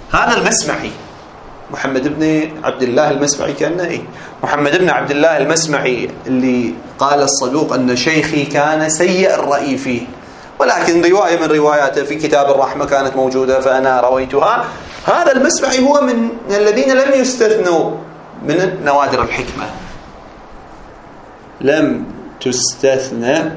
هذا المسمعي محمد بن عبد الله المسمعي كأنه إيه؟ محمد بن عبد الله المسمعي اللي قال الصدوق أن شيخي كان سيء الرأي فيه، ولكن رواية من رواياته في كتاب الرحمة كانت موجودة فأنا رويتها. هذا المسمعي هو من الذين لم يستثنوا من نوادر الحكمة، لم تستثنى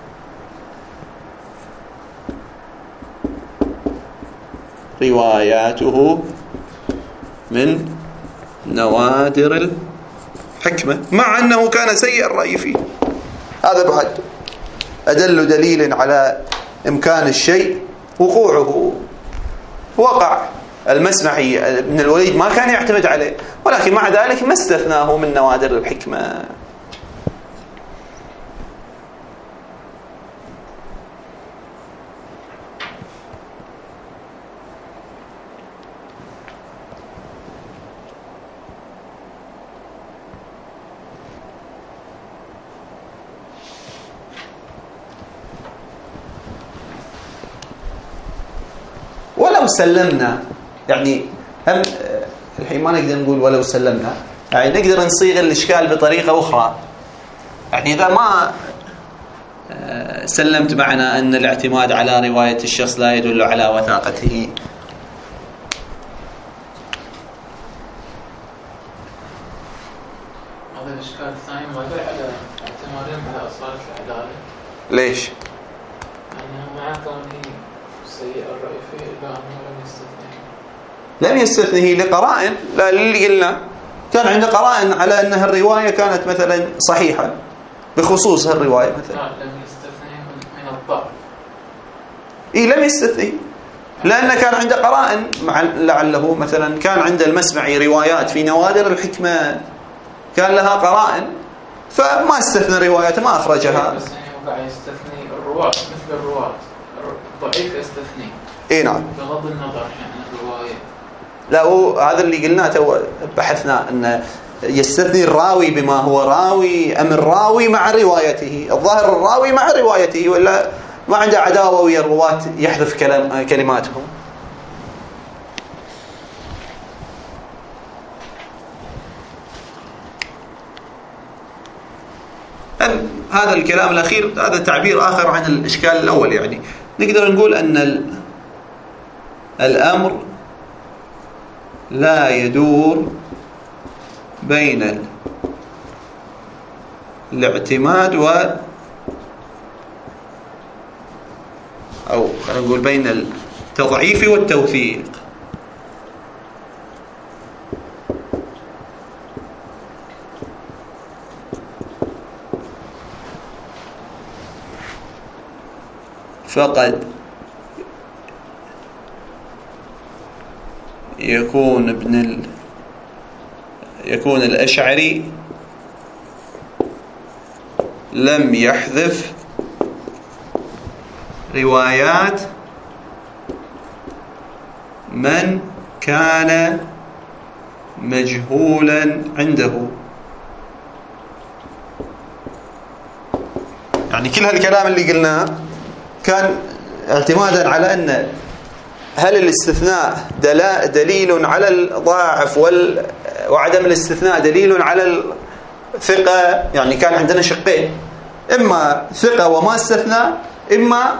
رواياته من نوادر الحكمة، مع أنه كان سيء الرأي فيه. هذا بعد أدل دليل على إمكان الشيء وقوعه. وقع المسمعي بن الوليد ما كان يعتمد عليه، ولكن مع ذلك ما استثناه من نوادر الحكمة. ولو سلمنا، يعني هم الحين ما نقدر نقول ولو سلمنا، يعني نقدر نصيغ الإشكال بطريقة أخرى. يعني إذا ما سلمت معنا أن الاعتماد على رواية الشخص لا يدل على وثاقته، هذا الإشكال الثاني ما يدل على اعتمادهم على أصالة العدالة. ليش؟ لأنه مع كونه سيء الرأي فيه إلا أنه لم يستثنه لقرائن، لا اللي قلنا كان عنده قرائن على أنها الرواية كانت مثلا صحيحة بخصوص الرواية مثلا. لم يستثني من الضعف. لم يستثني لأن كان عنده قرائن، مع لعله مثلا كان عند المسمعي روايات في نوادر الحكمة كان لها قرائن فما استثنى روايته، ما أخرجها. بس يعني يستثني الرواة مثل الرواة ضعيف يستثني. نعم. بغض النظر عن الرواية. لا هذا اللي قلناه تو بحثنا أن يستثني الراوي بما هو راوي أم الراوي مع روايته. الظاهر الراوي مع روايته، ولا ما عنده عداوة ويا الرواة يحذف كلماتهم. هذا الكلام الأخير هذا تعبير آخر عن الإشكال الأول. يعني نقدر نقول أن الأمر لا يدور بين الاعتماد أو خلينا نقول بين التضعيف والتوثيق. فقد يكون الأشعري لم يحذف روايات من كان مجهولا عنده. يعني كل هالكلام اللي قلناه كان اعتمادا على أن هل الاستثناء دليل على الضعف وعدم الاستثناء دليل على الثقة. يعني كان عندنا شقين، إما ثقة وما استثنى، إما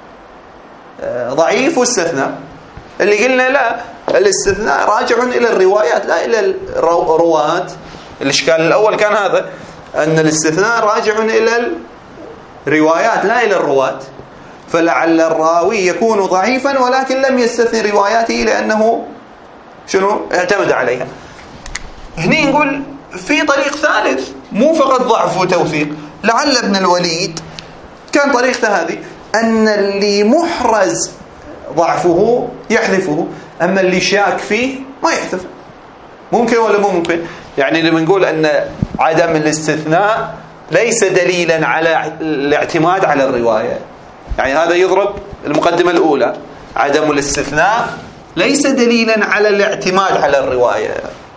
ضعيف واستثنى. اللي قلنا لا، الاستثناء راجع إلى الروايات لا إلى الرواة. الإشكال الأول كان هذا، أن الاستثناء راجع إلى الروايات لا إلى الرواة. فلعل الراوي يكون ضعيفا ولكن لم يستثني رواياته لأنه اعتمد عليها. هنا نقول في طريق ثالث مو فقط ضعف وتوثيق. لعل ابن الوليد كان طريقته هذه، أن اللي محرز ضعفه يحذفه، أما اللي شاك فيه ما يحذفه. ممكن ولا مو ممكن؟ يعني لما نقول أن عدم الاستثناء ليس دليلا على الاعتماد على الرواية، يعني هذا يضرب المقدمة الأولى. عدم الاستثناء ليس دليلا على الاعتماد على الرواية.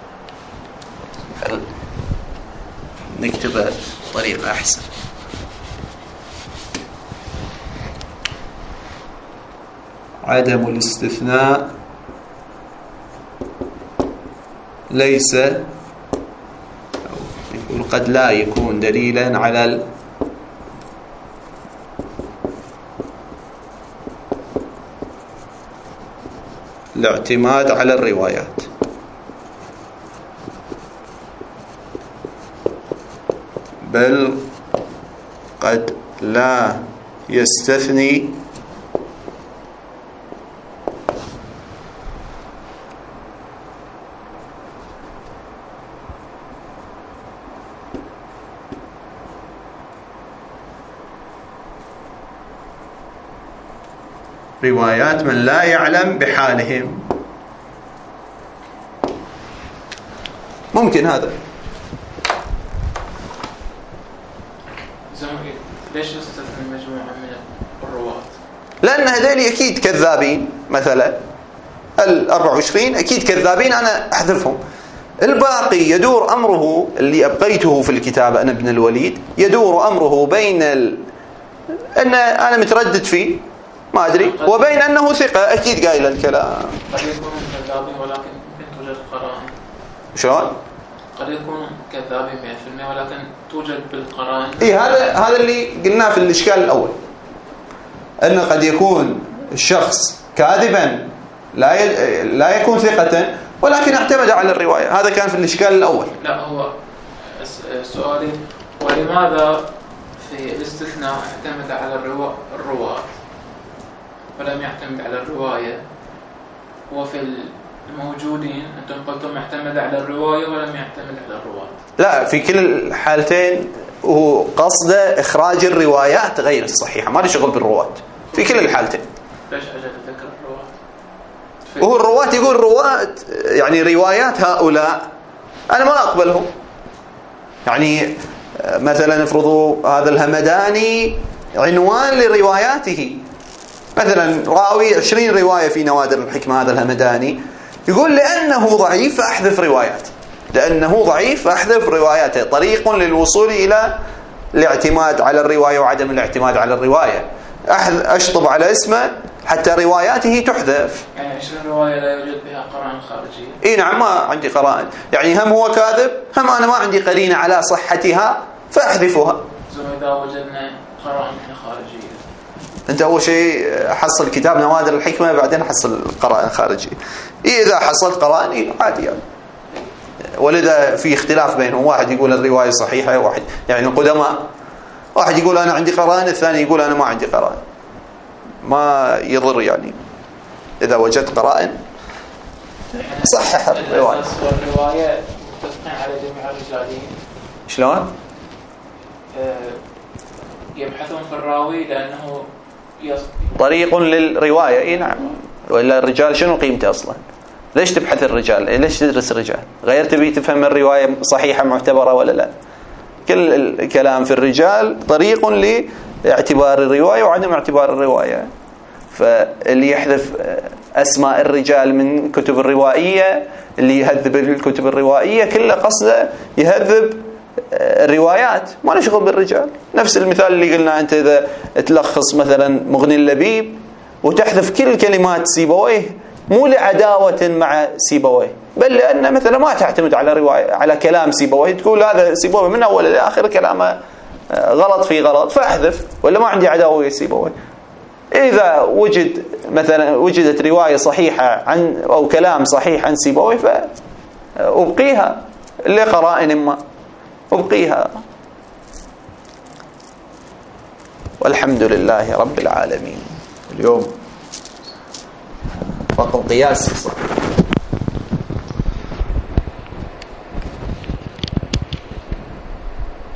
نكتبها بطريقة أحسن. عدم الاستثناء ليس يقول قد لا يكون دليلا على الاعتماد على الروايات، بل قد لا يستثني روايات من لا يعلم بحالهم. ممكن هذا. ليش نستثني مجموعة من الرواة؟ لأن هذول أكيد كذابين، مثلا 24 أكيد كذابين، أنا أحذفهم. الباقي يدور أمره، اللي أبقيته في الكتاب أنا ابن الوليد، يدور أمره بين أن أنا متردد فيه ما أدري، وبين أنه ثقة أكيد قايل الكلام. قد يكونوا كذابين ولكن ممكن توجد قرائن. شلون؟ قد يكونوا كذابين 100% ولكن توجد بالقرائن. هذا اللي قلناه في الإشكال الأول، أنه قد يكون الشخص كاذبا لا يكون ثقة ولكن اعتمد على الرواية. هذا كان في الإشكال الأول. لا، هو سؤالي ولماذا في الاستثناء اعتمد على الرواة ولم يعتمد على الرواية، وفي الموجودين أنتم قلتم اعتمد على الرواية ولم يعتمد على الرواة؟ لا، في كل الحالتين هو قصده إخراج الروايات غير الصحيحة، ما له شغل بالرواة في كل الحالتين. ليش أجل ذكر الرواة؟ وهو الرواة يقول رواة يعني روايات هؤلاء أنا ما أقبلهم. يعني مثلا افرضوا هذا الهمداني عنوان لرواياته، مثلا راوي 20 رواية في نوادر الحكمة، هذا الهمداني يقول لأنه ضعيف أحذف رواياته، لأنه ضعيف أحذف رواياته، طريق للوصول إلى الاعتماد على الرواية وعدم الاعتماد على الرواية. أشطب على اسمه حتى رواياته تحذف. يعني 20 رواية لا يوجد بها قرائن خارجية؟ إيه نعم، ما عندي قرائن، يعني هم هو كاذب، هم أنا ما عندي قرينة على صحتها فأحذفها. إذا وجدنا قرائن خارجية، أنت أول شيء حصل كتاب نوادر الحكمة بعدين حصل قرائن خارجية. إذا حصلت قرائن عادي يعني. ولذا في اختلاف بينهم، واحد يقول الرواية صحيحة، واحد يعني القدماء واحد يقول أنا عندي قرائن، الثاني يقول أنا ما عندي قرائن. ما يضر يعني إذا وجدت قرائن صحح الرواية. الرواية تسمع على جميع الرجالين. شلون؟ يبحثون في الراوي لأنه طريق للرواية. إيه نعم، وإلا الرجال شنو قيمته أصلا؟ ليش تبحث الرجال؟ ليش تدرس الرجال؟ غير تبي تفهم الرواية صحيحة معتبرة ولا لا؟ كل الكلام في الرجال طريق لاعتبار الرواية وعدم اعتبار الرواية. فاللي يحذف أسماء الرجال من كتب الروائية، اللي يهذب الكتب الروائية، كله قصده يهذب الروايات، ما له شغل بالرجال. نفس المثال اللي قلنا، أنت إذا تلخص مثلا مغني اللبيب وتحذف كل كلمات سيبويه، مو لعداوة مع سيبويه، بل لأن مثلا ما تعتمد على رواية على كلام سيبويه، تقول هذا سيبويه من أول إلى آخر كلامه غلط في غلط فأحذف، ولا ما عندي عداوة ويا سيبويه. إذا وجدت رواية صحيحة عن أو كلام صحيح عن سيبويه فأبقيها لقرائن ما أبقيها. والحمد لله رب العالمين. اليوم فقط قياس